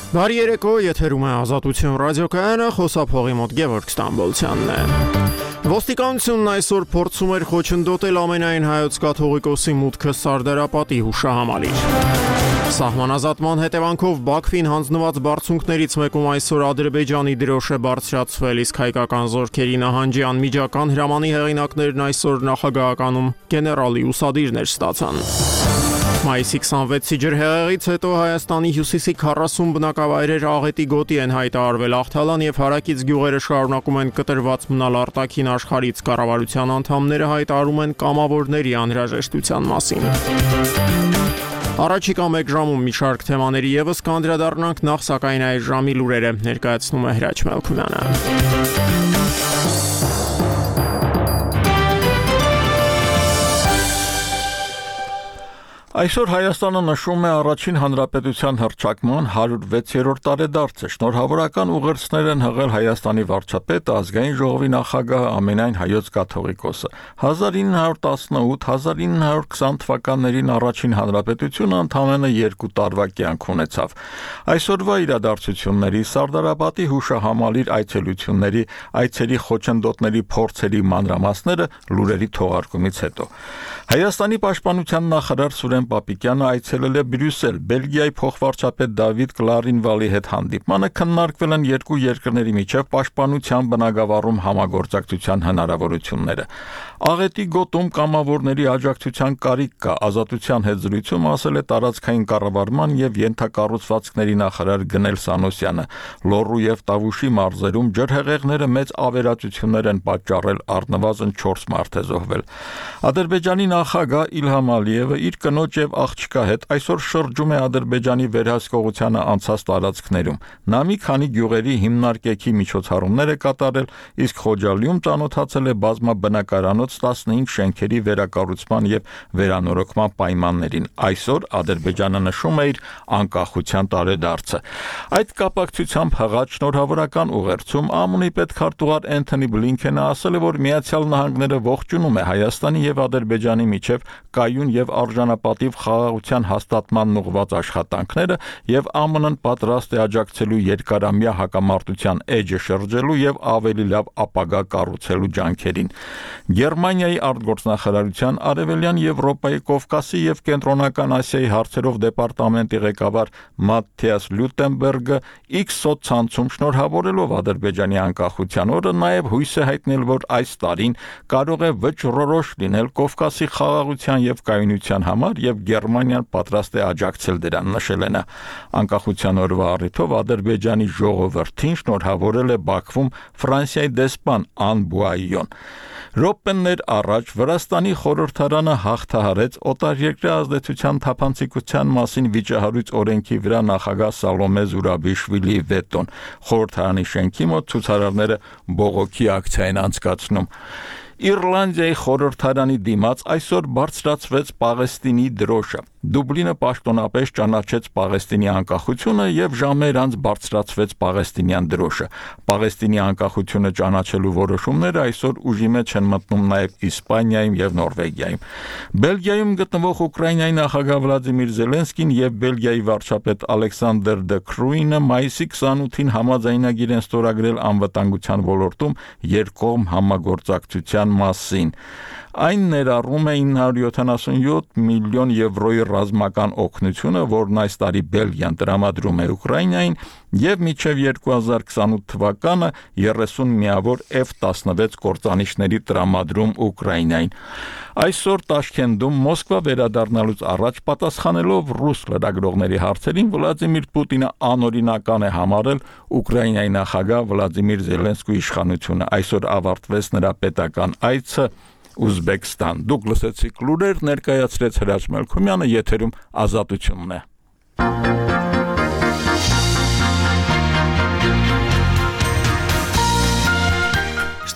Բարի երեկո, եթերում է Ազատություն ռադիոկայանը, խոսափողի մոտ Գևորգ Ստամբոլցյանն է։ Ոստիկանությունն այսօր փորձում էր խոչընդոտել ամենայն հայոց կաթողիկոսի մուտքը Սարդարապատի հուշահամալիր։ Սահմանազատման հետևանքով Բաքվին հանձնված բարձունքներից մեկում այսօր Ադրբեջանի դրոշ է բարձրացվել, իսկ հայկական զորքերի նահանջի անմիջական հրամանի հեղինակներն այսօր նախագահականում գեներալի ուսադիրներ ստացան։ Մայիսի 26-ի ջրհեղեղից հետո Հայաստանի հյուսիսի 40 բնակավայրեր աղետի գոտի են հայտարարվել։ Աղթալան եւ հարակից գյուղերը շարունակում են կտրված մնալ արտաքին աշխարհից։ Կառավարության անդամները հայտարարում են կամավորների անհրաժեշտության մասին։ Առաջիկա 1 ժամում մի շարք թեմաների եւս կանդրադառնանք, նախ սակայն այս ժամի լուրերը ներկայացնում է Հրաչ Մելքումյանը։ Այսօր Հայաստանը նշում է առաջին հանրապետության հռչակման 106-րդ տարեդարձը։ Շնորհավորական ուղերձներ են հղել Հայաստանի վարչապետը, ազգային ժողովի նախագահը, ամենայն հայոց կաթողիկոսը։ 1918-1920 թվականներին առաջին հանրապետությունը ընդամենը 2 տարվա կյանք ունեցավ։ Այսօրվա իրադարձությունների, Սարդարապատի հուշահամալիր այցելությունների, այցերի խոչընդոտների փորձերի մանրամասները լուրերի թողարկումից հետո։ Հայաստանի պաշտպանության նախարար Սուրեն Պապիկյանը այցելել է Բրյուսել, Բելգիայի փոխվարչապետ Դավիթ Կլարինվալի հետ հանդիպմանը քննարկվել են երկու երկրների միջև պաշտպանության բնագավառում համագործակցության հնարավորությունները։ Աղետի գոտում կամավորների աջակցության կարիք կա, Ազատության հետ զրույցում ասել է տարածքային կառավարման եւ ենթակառուցվածքների նախարար Գնել Սանոսյանը։ Լոռու եւ Տավուշի մարզերում ջրհեղեղները մեծ ավերածություններ են պատճառել, առնվազն 4 մարդ է զոհվել։ Ադրբեջանի նախագահ Իլհամ Ալիևը իր կնոջ եւ աղջկա հետ այսօր շրջում է Ադրբեջանի վերահսկողությանը անցած տարածքներում։ Նա մի քանի գյուղերի հիմնարկեքի միջոցառումներ է կատարել, իսկ Խոջալիում ծանոթացել է բազմաբնակարանոց 15 շենքերի վերակառուցման եւ վերանորոգման պայմաններին։ Այսօր Ադրբեջանը նշում է իր անկախության տարեդարձը։ Այդ կապակցությամբ հղած շնորհավորական ուղերձում ԱՄՆ-ի պետքարտուղար Էնթոնի Բլինքենը ասել է, որ Միացյալ Նահանգները ողջունում է Հայաստանի եւ Ադրբեջանի միջև կայուն եւ արժանապատիվ խաղաղության հաստատման ուղղված աշխատանքները եւ ԱՄՆ-ն պատրաստ է աջակցելու երկարամյա հակամարտության էջը շրջելու եւ ավելի լավ ապագա կառուցելու ջանքերին։ Գերմանիայի արտգործնախարարության Արևելյան Եվրոպայի, Կովկասի եւ Կենտրոնական Ասիայի հարցերով դեպարտամենտի ղեկավար Մաթթիաս Լյուտենբերգը X սոցցանցում շնորհավորելով Ադրբեջանի անկախության օրը նաեւ հույս է հայտնել, որ այս տարին կարող է վճռորոշ լինել Կովկասի խաղաղության եւ կայունության համար եւ Գերմանիան պատրաստ է աջակցել դրան, նշել է նա։ Անկախության օրվա առիթով Ադրբեջանի ժողովրդին շնորհավորել է Բաքվում Ֆրանսիայի դեսպան Ան Բուայոն։ Րոպեներ առաջ Վրաստանի խորհրդարանը հաղթահարեց օտարերկրյա ազդեցության թափանցիկության մասին վիճահարույց օրենքի վրա նախագահ Սալոմե Զուրաբիշվիլիի վետոն։ Խորհրդարանի շենքի մոտ ցուցարարները բողոքի ակցիա են անցկացնում։ Իռլանդիայի խորհրդարանի դիմաց այսօր բարձրացվեց Պաղեստինի դրոշը։ Դուբլինը պաշտոնապես ճանաչեց Պաղեստինի անկախությունը եւ ժամեր անց բարձրացվեց պաղեստինյան դրոշը։ Պաղեստինի անկախությունը ճանաչելու որոշումները այսօր ուժի մեջ են մտնում նաեւ Իսպանիայում եւ Նորվեգիայում։ Բելգիայում գտնվող Ուկրաինայի նախագահ Վլադիմիր Զելենսկին եւ Բելգիայի վարչապետ Ալեքսանդր Դե Քրուինը մայիսի 28-ին համաձայնագիր են ստորագրել անվտանգության ոլորտում երկկողմ համագործակցության մասին։ Այն ներառում է 977 միլիոն եվրոյի ռազմական օգնությունը, որն այս տարի Բելգիան տրամադրում է Ուկրաինային, եւ մինչև 2028 թվականը 30 միավոր F-16 կործանիչների տրամադրում Ուկրաինային։ Այսօր Տաշքենտում Մոսկվա վերադառնալուց առաջ պատասխանելով ռուս լրագրողների հարցերին Վլադիմիր Պուտինը անօրինական է համարել Ուկրաինայի նախագահ Վլադիմիր Զելենսկուի իշխանությունը։ Այսօր ավարտվեց նրա պետական այցը Ուզբեկստան։ Դուք լսեցիք լուրեր, ներկայացրեց Հրաչ Մելքումյանը, եթերում Ազատությունն է։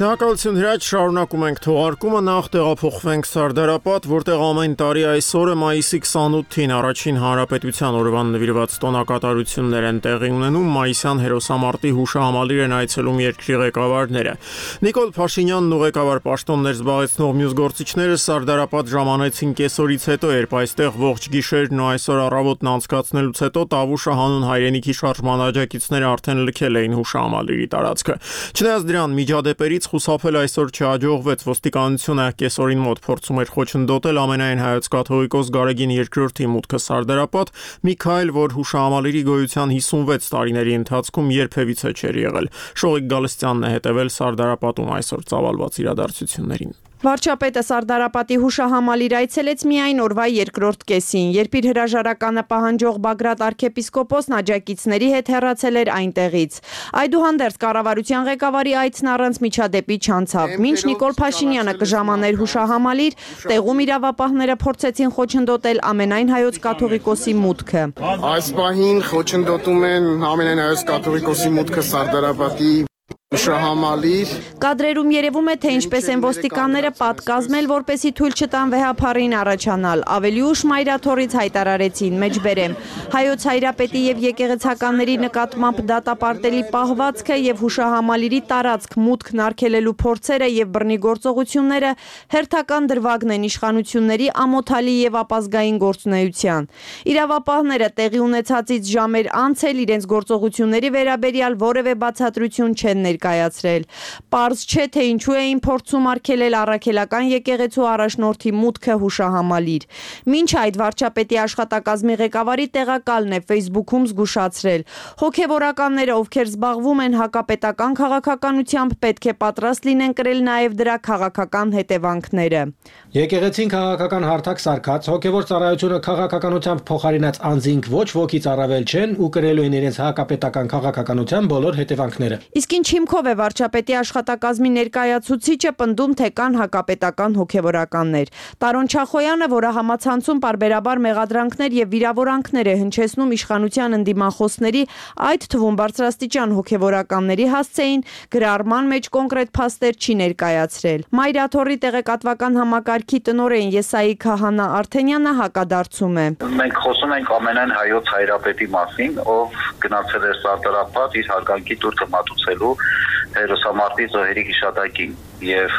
Շնորհակալություն Հրաչ, շարունակում ենք թողարկումը, նախ տեղափոխվենք Սարդարապատ, որտեղ ամեն տարի այս օրը մայիսի 28-ին առաջին հանրապետության օրվան նվիրված տոնակատարություններ են տեղի ունենում, մայիսյան հերոսամարտի հուշահամալիր են այցելում երկրի ղեկավարները։ Նիկոլ Փաշինյանն ու ղեկավար պաշտոններ զբաղեցնող մյուս գործիչները Սարդարապատ ժամանեցին կեսօրից հետո, երբ այստեղ ողջ գիշերն ու այսօր առավոտն անցկացնելուց հետո Տավուշը հանուն հայրենիքի շարժման աջակիցները արդեն լքել էին հուշահամալիրի տարածքը։ Չնայած դրան միջադեպերից խուսափել այսօր չհաջողվեց, ոստիկանությունը կեսօրին մոտ փորձում էր խոչընդոտել ամենայն հայոց կաթողիկոս Գարեգին II-ի մուտքը Սարդարապատ, մի քայլ, որ հուշահամալիրի գոյության 56 տարիների ընթացքում երբևիցե չէր եղել։ Շողիկ Գալստյանն է հետևել Սարդարապատում այսօր ծավալված իրադարձություններին։ Վարչապետը Սարդարապատի հուշահամալիր այցելեց միայն օրվա երկրորդ կեսին, երբ իր հրաժարականը պահանջող Բագրատ arczepiskopոսն աջակիցների հետ հեռացել էր այնտեղից։ Այդուհանդերձ կառավարության ղեկավարի այցն առանց միջադեպի չանցավ։ Մինչ Նիկոլ Փաշինյանը կժամաներ հուշահամալիր, տեղում իրավապահները փորձեցին խոչընդոտել ամենայն հայոց կաթողիկոսի մուտքը։ Այս պահին խոչընդոտում են ամենայն հայոց կաթողիկոսի մուտքը Սարդարապատի հուշահամալիր։ Կադրերում երևում է, թե ինչպես են ոստիկանները պատկազմել, որպեսզի թույլ չտան վեհափառին առաջանալ։ Ավելի ուշ մայրաթորից հայտարարեցին, մեջբերեմ, հայոց հայրապետի եւ եկեղեցականների նկատմամբ դատապարտելի պահվածքը եւ հուշահամալիրի տարածք մուտքն արգելելու փորձերը եւ բռնի գործողությունները հերթական դրվագն են իշխանությունների ամոթալի եւ ապազգային գործունեության։ Իրավապահները տեղի ունեցածից ժամեր անց էլ իրենց գործողությունների վերաբերյալ որևէ բացատրություն չեն ներկայացրել։ Պարզ չէ, թե ինչու էին փորձում արգելել առաքելական եկեղեցու առաջնորդի մուտքը հուշահամալիր։ Մինչ այդ վարչապետի աշխատակազմի ղեկավարի տեղակալն է Facebook-ում զգուշացրել. հոգևորականները, ովքեր զբաղվում են հակապետական քաղաքականությամբ, պետք է պատրաստ լինեն կրել նաև դրա քաղաքական հետևանքները։ Եկեղեցին քաղաքական հարթակ սարքած, հոգևոր ծառայությունը քաղաքականությամբ փոխարինած անձինք ոչ ոքի ծառավել չեն ու կրելու են իրենց հակապետական քաղաքականության բոլոր հետևանքները։ Իսկ ինչ հիմքով է վարչապետի աշխատակազմի ներկայացուցիչը պնդում, թե կան հակապետական հոգևորականներ։ Տարոն Չախոյանը, որը համացանցում պարբերաբար մեղադրանքներ եւ վիրավորանքներ է հնչեցնում իշխանության ընդդիմախոսների, այդ թվում բարձրաստիճան հոգևորականների հասցեին, գրառման մեջ կոնկրետ փաստեր չի ներկայացրել։ Մայրաթորի տեղեկատվական համակարգի տնօրեն Եսայի Քահանա Արթենյանը հակադարձում է։ Մենք խոսում ենք ամենայն հայոց հայրապետի մասին, ով գնացել է Սարդարապատ իր հարգանքի տուրքը մատուցելու հերոսամարտի զոհերի հիշատակին եւ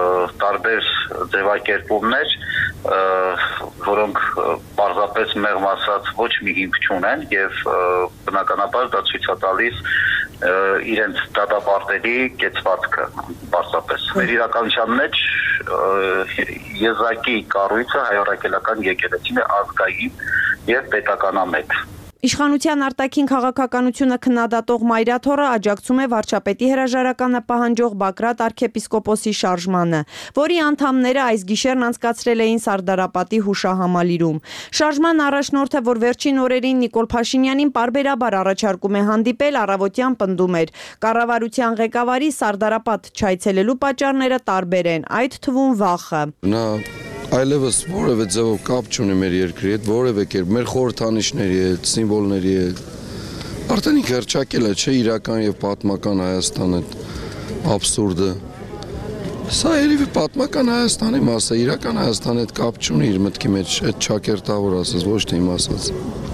տարբեր ձևակերպումներ, որոնք պարզապես մեղմ ասած ոչ մի հիմք չունեն եւ բնականաբար դա ցույց է տալիս իրենց դատապարտելի կեցվածքը պարզապես։ Մեր իրականության մեջ եզակի կառույցը հայ-առաքելական եկեղեցին է ազգային եւ պետականամետ։ Իշխանության արտաքին քաղաքականությունը քննադատող Մայրաթորը աջակցում է վարչապետի հրաժարականը պահանջող Բագրատ arczepiskopոսի շարժմանը, որի անդամները այս գիշերն անցկացրել էին Սարդարապատի հուշահամալիրում։ Շարժման առաջնորդը, որ վերջին օրերին Նիկոլ Փաշինյանին պարբերաբար առաջարկում է հանդիպել, առավոտյան պնդում էր. կառավարության ղեկավարի Սարդարապատ չայցելելու պատճառները տարբեր են, այդ թվում վախը։ Այլևս որևէ ձևով կապ չունի մեր երկրի հետ, որևէ կերպ մեր խորհրդանիշների հետ, սիմվոլների հետ։ Արդեն ինքը հռչակել է, չէ, իրական եւ պատմական Հայաստան այդ աբսուրդը։ Սա երևի պատմական Հայաստանի մաս է, իրական Հայաստանի հետ կապ չունի իր մտքի մեջ, այդ ճակերտավոր ասած, ոչ թե իմ ասած։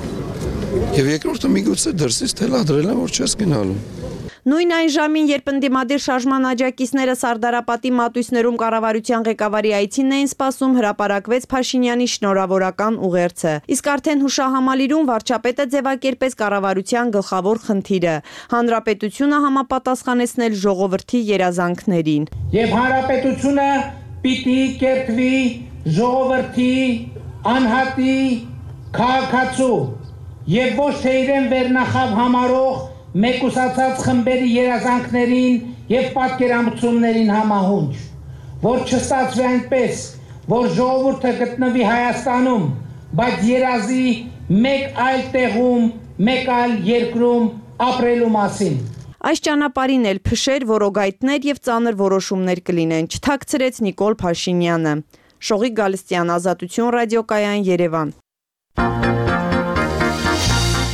Եվ երկրորդը միգուցե դրսից թելադրել են, որ չես գնալու։ Նույն այն ժամին, երբ ընդդիմադիր շարժման աջակիցները Սարդարապատի մատույցներում կառավարության ղեկավարի այցին էին սպասում, հրապարակվեց Փաշինյանի շնորհավորական ուղերձը։ Իսկ արդեն հուշահամալիրում վարչապետը ձևակերպեց կառավարության գլխավոր խնդիրը՝ հանրապետությունը համապատասխանեցնել ժողովրդի երազանքներին։ Եվ հանրապետությունը պիտի կերտվի ժողովրդի անհատի քաղաքացու եւ ոչ թե իրեն վերնախավ համարող մեկուսացած խմբերի երազանքներին եւ պատկերացումներին համահունչ, որ չստացվի այնպես, որ ժողովուրդը գտնվի Հայաստանում, բայց երազի մեկ այլ տեղում, մեկ այլ երկրում ապրելու մասին։ Այս ճանապարհին էլ փշեր, որոգայթներ եւ ծանր որոշումներ կլինեն, չթաքցրեց Նիկոլ Փաշինյանը։ Շողիկ Գալստյան, Ազատություն ռադիոկայան, Երևան։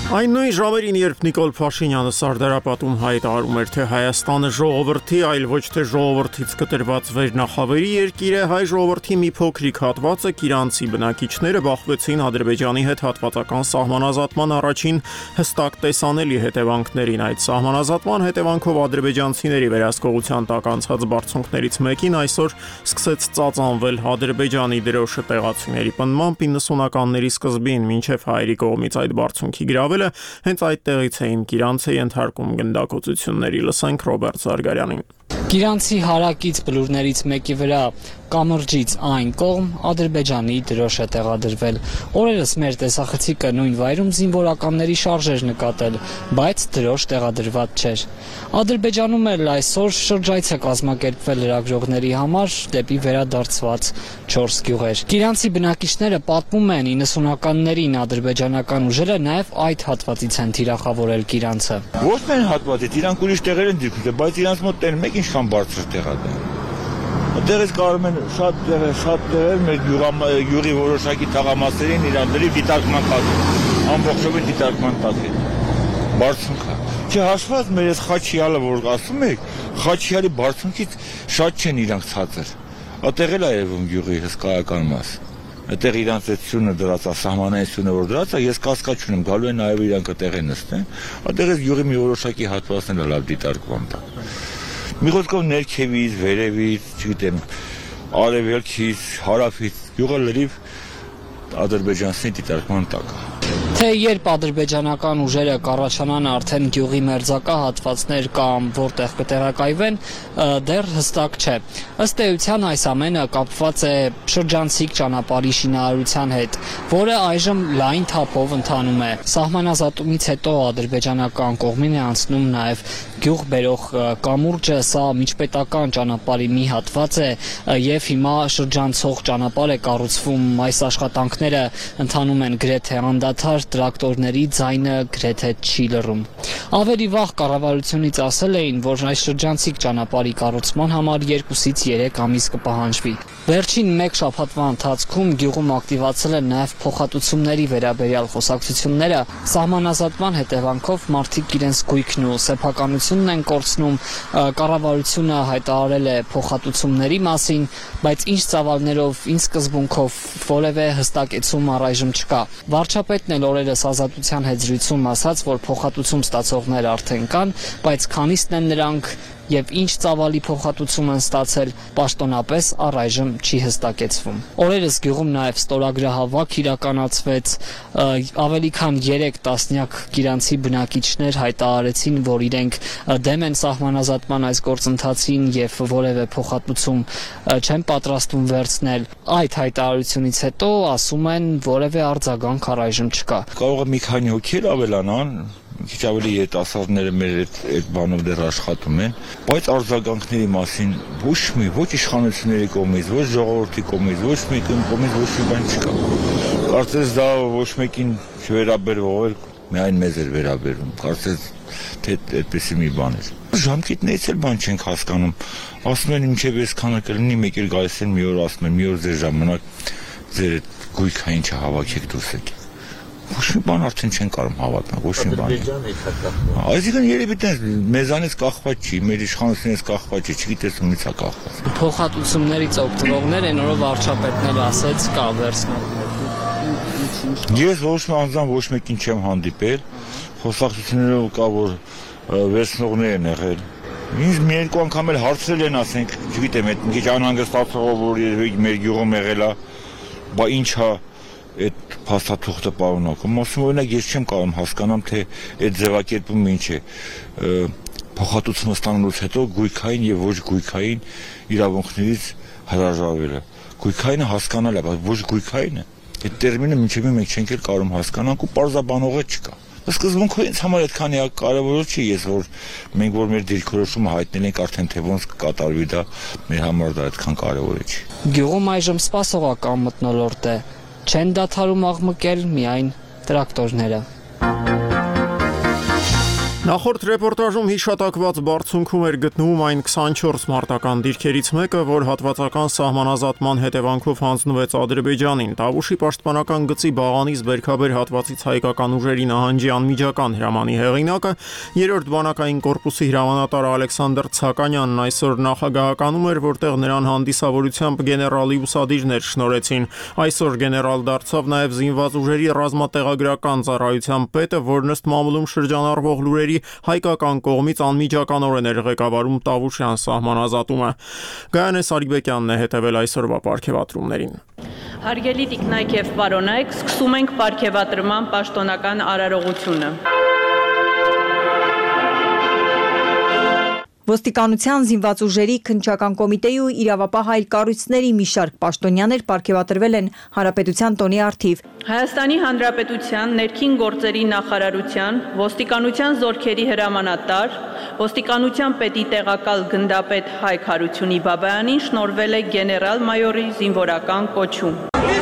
Այն նույն ժամերին, երբ Նիկոլ Փաշինյանը Սարդարապատում հայտարարում էր, թե Հայաստանը ժողովրդի, այլ ոչ թե ժողովրդից կտրված վերնախավերի երկիր է, հայ ժողովրդի մի փոքրիկ հատվածը կիրանցի բնակիչները բախվեցին Ադրբեջանի հետ հատվածական սահմանազատման առաջին հստակ տեսանելի հետևանքներին։ Այդ սահմանազատման հետևանքով ադրբեջանցիների վերահսկողության տակ անցած բարձունքներից մեկին այսօր սկսեց ծածանվել Ադրբեջանի դրոշը տեղացիների պնդմամբ 90-ականների սկզբին, մինչև հայերի կողմից այդ բարձունքի գրավելը հենց այդտեղից էին կիրանցը ենթարկում գնդակոծությունների։ Լսենք Ռոբերտ Զարգարյանին։ Կիրանցի հարակից բլուրներից մեկի վրա կամրջից այն կողմ Ադրբեջանի դրոշ է տեղադրվել։ Օրերս մեր տեսախցիկը նույն վայրում զինվորականների շարժեր նկատել, բայց դրոշ տեղադրված չէր։ Ադրբեջանում էլ այսօր շրջայց է կազմակերպվել լրագրողների համար դեպի վերադարձված 4 գյուղեր։ Կիրանցի բնակիչները պատմում են 90-ականներին ադրբեջանական ուժերը նաև այդ հատվածից են թիրախավորել կիրանցը։ Ոչ միայն հատվածից, իրանք ուրիշ տեղեր են դիպել, բայց իրանց մոտ տեն մեկ ինչքան բարձր տեղ է դա։ Այդտեղից կարող են շատ տեղեր մեր յուղի որոշակի թաղամասերին իրանների դիտարկման տակ է, ամբողջովին դիտարկման տակ է։ Բարձունքը։ Չէ, հաշված մեր այս Խաչիալը, որ ասում եք, Խաչիալի բարձունքից շատ չեն իրանք ցածր։ Այդտեղ էլ է երևում յուղի հսկայական մասը։ Այդտեղ իրանց այդ սյունը դրած է, սահմանային սյունը որ դրած է, ես կասկած չունեմ, գալու են նաև իրանք այդտեղ են նստեն։ Այդտեղ այս յուղի մի որոշակի հատվածն էլ լավ դիտարկվում է։ Մի խոսքով ներքևից, վերևից, չգիտեմ, արևելքից, հարավից, յուղը լրիվ ադրբեջանցի դիտարկման տակ է։ Թե երբ ադրբեջանական ուժերը կառաջանան արդեն գյուղի մերձակա հատվածներ կամ որտեղ կտեղակայվեն, դեռ հստակ չէ։ Ըստ էության այս ամենը կապված է շրջանցիկ ճանապարհի շինարարության հետ, որը այժմ լայն թափով ընթանում է։ Սահմանազատումից հետո ադրբեջանական կողմին է անցնում նաև գյուղ բերող կամուրջը, սա միջպետական ճանապարհի մի հատված է եւ հիմա շրջանցող ճանապարհ է կառուցվում։ Այս աշխատանքները ընթանում են գրեթե անդադար, տրակտորների ձայնը գրեթե չի լռում։ Ավելի վաղ կառավարությունից ասել էին, որ այս շրջանցիկ ճանապարհի կառուցման համար 2-ից 3 ամիս կպահանջվի։ Վերջին 1 շաբաթվա ընթացքում գյուղում ակտիվացել են նաև փոխհատուցումների վերաբերյալ խոսակցությունները։ Սահմանազատման հետևանքով մարդիկ իրենց գույքն ու սեփականությունն են կորցնում։ Կառավարությունը հայտարարել է փոխհատուցումների մասին, բայց ինչ ծավալներով, ինչ սկզբունքով որևէ հստակեցում առայժմ չկա։ Վարչապետն էլ օրերս Ազատության հետ զրույցում ասաց, որ փոխհատուցում ստացողներ արդեն կան, բայց քանիսն են նրանք եւ ինչ ծավալի փոխհատուցում են ստացել, պաշտոնապես առայժմ չի հստակեցվում։ Օրերս գյուղում նաեւ ստորագրահավաք իրականացվեց, ավելի քան 3 տասնյակ կիրանցի բնակիչներ հայտարարեցին, որ իրենք դեմ են սահմանազատման այս գործընթացին եւ որևէ փոխհատուցում չեն պատրաստվում վերցնել։ Այդ հայտարարությունից հետո ասում են, որևէ արձագանք առայժմ չկա։ Կարող է մի քանի հոգի ավելանան, քիչ ավելի երիտասարդները մեր այդ բանով դեռ աշխատում են, բայց արձագանքների մասին ոչ իշխանությունների կողմից, ոչ ժողովրդի կողմից, ոչ մեկի կողմից ոչ մի բան չկա։ Կարծես դա ոչ մեկին չվերաբերվող էր, միայն մեզ էր վերաբերվում։ Կարծես թե այդպեսի մի բան էր։ Ժամկետներից էլ բան չենք հասկանում։ Ասում են ինչև այսքանը կլինի, մեկ էլ գալիս են մի օր ասում են, մի օր ձեր ժամանակ ձեր գույքային չհավաքեք դուրս եկեք։ Ոչ մի բան արդեն չեն կարող հավատալ, ոչ մի բան։ Այսինքն երևի թե մեզանից կախված չի, մեր իշխանությունից կախված չի, չգիտես ումից է կախված։ Փոխհատուցումներից օգտվողներ են, որով վարչապետն էլ ասեց կա վերցնել։ Ես ոչ մի անձամբ ոչ մեկին չեմ հանդիպել, խոսակցություններով կա որ վերցնողներ են եղել։ Ինձ մի երկու անգամ էլ հարցրել են, ասենք, չգիտեմ, այդ մի քիչ անհանգստացող որ երևի մեր գյուղում եղել է, բա ինչ է այդ փաստաթուղթը պարունակում, ասում օրինակ ես չեմ կարող հասկանամ թե այդ ձևակերպումը ինչ է փոխհատուցումը ստանալուց հետո գույքային եւ ոչ գույքային իրավունքներից հրաժարվելը գույքայինը հասկանալ է, բայց ոչ գույքայինը այդ տերմինը մինչև մենք չենք էլ կարող հասկանանք ու պարզաբանողը չկա։ Սկզբունքով ինձ համար այդքան կարևոր չի, ես որ մենք որ մեր դիրքորոշումը հայտնել ենք արդեն թե ոնց կկատարվի դա մեր համար դա այդքան կարևոր չի։ Գյուղում այժմ սպասողական մթնոլորտ է, չեն դադարում աղմկել միայն տրակտորները։ Նախորդ ռեպորտաժում հիշատակված բարձունքում էր գտնվում այն 24 մարտական դիրքերից մեկը, որ հատվածական սահմանազատման հետևանքով հանձնվեց Ադրբեջանին։ Տավուշի պաշտպանական գծի Բաղանից Բերքաբեր հատվածից հայկական ուժերի նահանջի անմիջական հրամանի հեղինակը 3-րդ բանակային կորպուսի հրամանատար Ալեքսանդր Ցականյանն այսօր նախագահականում էր, որտեղ նրան հանդիսավորությամբ գեներալի ուսադիրներ շնորհեցին։ Այսօր գեներալ դարձավ նաև զինված ուժերի ռազմատեղագրական ծառայության պետը, որն ըստ մամուլում շրջանառվող լուրերի հայկական կողմից անմիջականորեն էր ղեկավարում Տավուշյան սահմանազատումը։ Գայանե Սարիբեկյանն է հետևել այսօրվա պարգևատրումներին։ Հարգելի տիկնայք եւ պարոնայք, սկսում ենք պարգևատրման պաշտոնական արարողությունը։ Ոստիկանության զինված ուժերի քննչական կոմիտեի ու իրավապահ այլ կառույցների մի շարք պաշտոնյաներ պարգևատրվել են Հանրապետության տոնի առթիվ։ Հայաստանի Հանրապետության ներքին գործերի նախարարության ոստիկանության զորքերի հրամանատար, ոստիկանության պետի տեղակալ գնդապետ Հայկ Հարությունի Բաբայանին շնորհվել է գեներալ-մայորի զինվորական կոչում։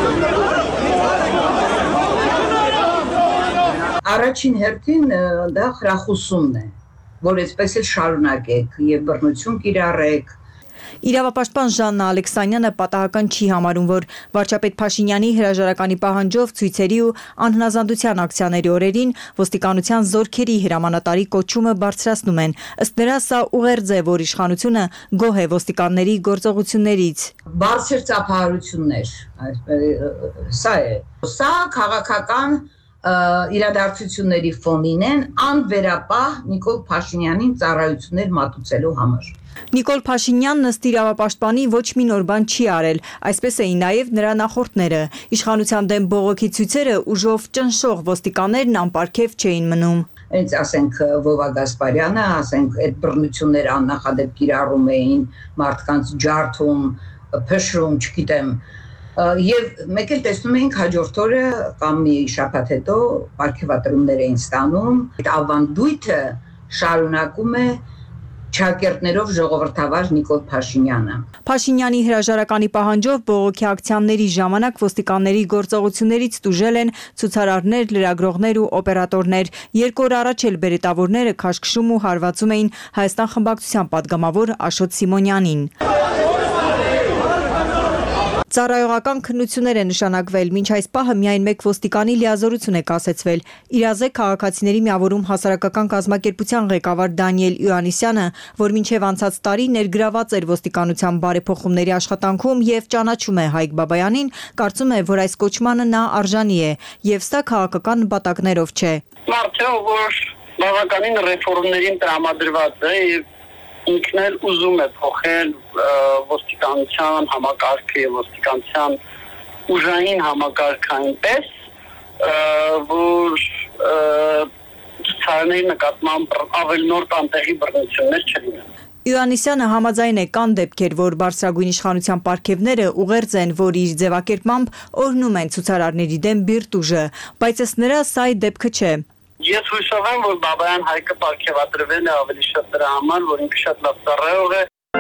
Առաջին հերթին դա խրախուսումն է, որ այսպես էլ շարունակեք եւ բռնություն կիրառեք։ Իրավապաշտպան Ժաննա Ալեքսանյանը պատահական չի համարում, որ վարչապետ Փաշինյանի հրաժարականի պահանջով ցույցերի ու անհնազանդության ակցիաների օրերին ոստիկանության զորքերի հրամանատարի կոչումը բարձրացնում են։ Ըստ նրա, սա ուղերձ է, որ իշխանությունը գոհ է ոստիկանների գործողություններից։ Բարձր ծափահարություններ, սա է։ Սա քաղաքական իրադարձությունների ֆոնին են անվերապահ Նիկոլ Փաշինյանին ծառայություններ մատուցելու համար։ Նիկոլ Փաշինյանն ըստ իրավապաշտպանի ոչ մի նոր բան չի արել, այսպես էին նաև նրա նախորդները։ Իշխանության դեմ բողոքի ցույցերը ուժով ճնշող ոստիկաններն անպարգև չէին մնում։ Հենց ասենք Վովա Գասպարյանը, ասենք այդ բռնությունները աննախադեպ կիրառում էին, մարդկանց ջարդում, փշրում, չգիտեմ։ Եվ մեկ էլ տեսնում էինք հաջորդ օրը կամ մի շաբաթ հետո պարգևատրումներ էին ստանում։ Այդ ավանդույթը շարունակում է ճակերտներով ժողովրդավար Նիկոլ Փաշինյանը։ Փաշինյանի հրաժարականի պահանջով բողոքի ակցիաների ժամանակ ոստիկանների գործողություններից տուժել են ցուցարարներ, լրագրողներ ու օպերատորներ։ 2 օր առաջ էլ բերետավորները քաշքշում ու հարվածում էին Հայաստան խմբակցության падգամավոր Աշոտ Սիմոնյանին։ Ծառայողական քննություններ է նշանակվել, մինչ այս պահը միայն մեկ ոստիկանի լիազորություն է կասեցվել։ Իրազեկ քաղաքացիների միավորում հասարակական կազմակերպության ղեկավար Դանիել Իոաննիսյանը, որ մինչև անցած տարի ներգրաված էր ոստիկանության բարեփոխումների աշխատանքում եւ ճանաչում է Հայկ Բաբայանին, կարծում է, որ այս կոչմանը նա արժանի է, եւ սա քաղաքական նպատակներով չէ։ Մարդը, որ բավականին ռեֆորմներին տրամադրված է եւ ինքն էլ ուզում է փոխել ոստիկանության համակարգը եւ ոստիկանության ուժային համակարգը այնպես, որ ցուցարների նկատմամբ ավելի նոր տանտեղի բռնություններ չլինեն։ Իոաննիսյանը համաձայն է, կան դեպքեր, որ բարձրագույն իշխանության պարգևները ուղերձ են, որ իր ձևակերպմամբ օրհնում են ցուցարարների դեմ բիրտ ուժը, բայց ըստ նրա սա այդ դեպքը չէ։ Ես հույսով եմ, որ Բաբայան Հայկը պարգևատրվել է ավելի շատ դրա համար, որ ինքը շատ լավ ծառայող է։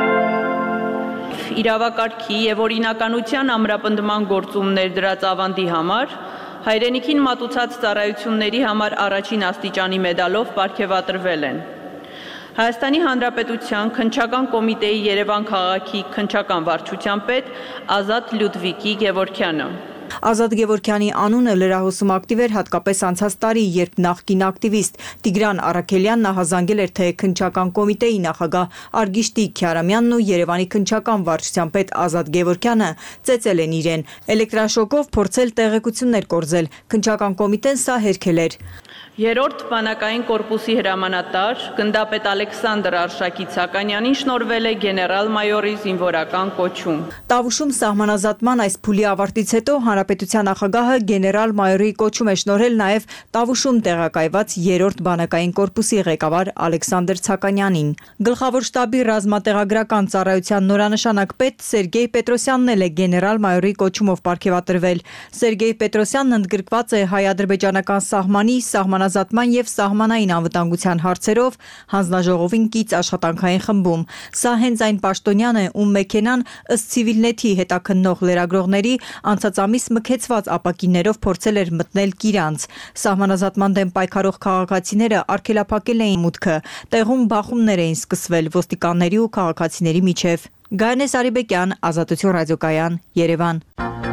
Իրավակարգի եւ օրինականության ամրապնդման գործումներ դրած ավանդի համար հայրենիքին մատուցած ծառայությունների համար առաջին աստիճանի մեդալով պարգևատրվել են։ Հայաստանի Հանրապետության քննչական կոմիտեի Երևան քաղաքի քննչական վարչության պետ Ազատ Լյուդվիկի Գևորգյանը։ Ազատ Գևորգյանի անունը լրահոսում ակտիվ էր հատկապես անցած տարի, երբ նախկին ակտիվիստ Տիգրան Արաքելյանն ահազանգել էր, թե քննչական կոմիտեի նախագահ Արգիշտի Քյարամյանն ու Երևանի քննչական վարչության պետ Ազատ Գևորգյանը ծեծել են իրեն, էլեկտրաշոկով փորձել տեղեկություններ կորզել, քննչական կոմիտեն սա հերքել էր։ 3-րդ բանակային կորպուսի հրամանատար գնդապետ Ալեքսանդր Արշակի Ցականյանին շնորհվել է գեներալ-մայորի զինվորական կոչում։ Տավուշում սահմանազատման այս փուլի ավարտից հետո Հանրապետության նախագահը գեներալ-մայորի կոչում է շնորհել նաև Տավուշում տեղակայված 3-րդ բանակային կորպուսի ղեկավար Ալեքսանդր Ցականյանին։ Գլխավոր շտաբի ռազմատեղագրական ծառայության նորանշանակ պետ Սերգեյ Պետրոսյանն էլ է գեներալ-մայորի կոչումով պարգևատրվել։ Սերգեյ Պետրոսյանն ընդգրկված է հայ-ադրբեջանական սահմանի, սահմանազատման եւ սահմանային անվտանգության հարցերով հանձնաժողովին կից աշխատանքային խմբում։ Սա հենց այն պաշտոնյան է, ում մեքենան ըստ Civilnet-ի հետաքննող լրագրողների անցած ամիս կողմից մքեցված ապակիներով փորձել էր մտնել Կիրանց։ Սահմանազատման դեմ պայքարող քաղաքացիները արգելափակել էին մուտքը։ Տեղում բախումներ էին սկսվել ոստիկանների ու քաղաքացիների միջև։ Գայանե Սարիբեկյան, Ազատություն ռադիոկայան, Երևան։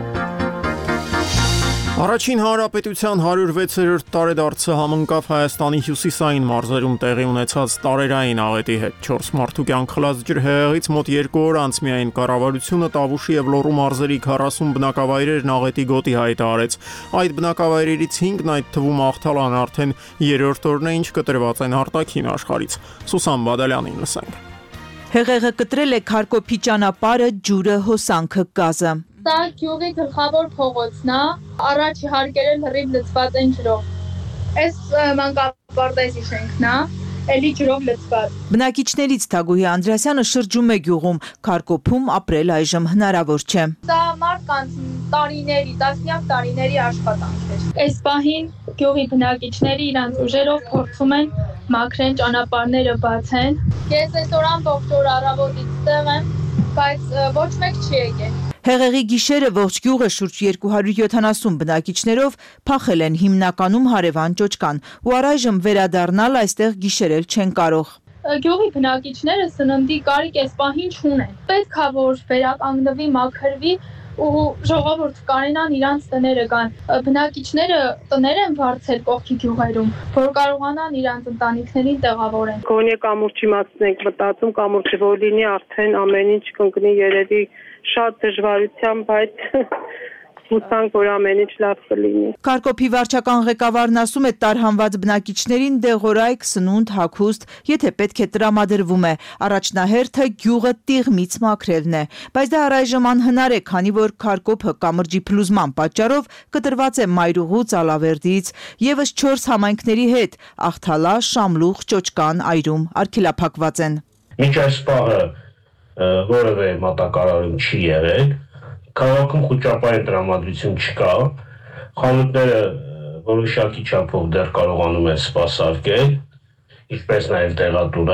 Առաջին հանրապետության 106-րդ տարեդարձը համընկավ Հայաստանի հյուսիսային մարզերում տեղի ունեցած տարերային աղետի հետ։ 4 մարդու կյանք խլած ջրհեղեղից մոտ 2 օր անց միայն կառավարությունը Տավուշի եւ Լոռու մարզերի 40 բնակավայրերն աղետի գոտի հայտարարեց։ Այդ բնակավայրերից 5-ն, այդ թվում Աղթալան, արդեն 3-րդ օրն է, ինչ կտրված են արտաքին աշխարհից։ Սուսան Բադալյանին լսենք։ Հեղեղը կտրել է Քարկոփի ճանապարհը, ջուրը, հոսանքը, գազը։ Սա գյուղի գլխավոր փողոցն է, առաջ հարկերը լրիվ լցված են ջրով։ Այս մանկապարտեզի շենքն է, էլի ջրով լցված։ Բնակիչներից Թագուհի Անդրեասյանը շրջում է գյուղում, Քարկոփում ապրել այժմ հնարավոր չէ։ Սա մարդկանց տարիների, տասնյակ տարիների աշխատանք է։ Այս պահին գյուղի բնակիչները իրանց ուժերով փորձում են մաքրեն, ճանապարհները բացեն։ Ես այսօր ամբողջ օր առավոտից տեղ եմ, բայց ոչ մեկ չի եկել։ Հեղեղի գիշերը ողջ գյուղը շուրջ 270 բնակիչներով փախել են, հիմնականում հարևան Ճոճկան, ու առայժմ վերադառնալ այստեղ գիշերել չեն կարող։ Գյուղի բնակիչները սննդի կարիք այս պահին չունեն։ Պետք է որ վերականգնվի, մաքրվի ու ժողովուրդ կարենան իրանց տները գան։ Բնակիչները տներ են վարձել կողքի գյուղերում, որ կարողանան իրանց ընտանիքներին տեղավորեն։ Գոնե կամուրջի մասն ենք մտածում, կամուրջը որ լինի արդեն ամեն ինչ կընկնի երևի շատ դժվարությամբ, բայց հուսանք, որ ամեն ինչ լավ կլինի։ Քարկոփի վարչական ղեկավարն ասում է, տարհանված բնակիչներին դեղորայք, սնունդ, հագուստ, եթե պետք է տրամադրվում է։ Առաջնահերթը գյուղը տիղմից մաքրելն է, բայց դա առայժմ անհնար է, քանի որ Քարկոփը կամրջի փլուզման պատճառով կտրված է Մայրուղուց, Ալավերդից, եւս 4 համայնքների հետ՝ Աղթալա, Շամլուխ, Ճոճկան, Այրում արգելափակված են։ Մինչ այս պահը որևէ մատակարարում չի եղել, քաղաքում խոճապային տրամադրություն չկա, խանութները որոշակի չափով դեռ կարողանում են սպասարկել, ինչպես նաև տեղատուրը,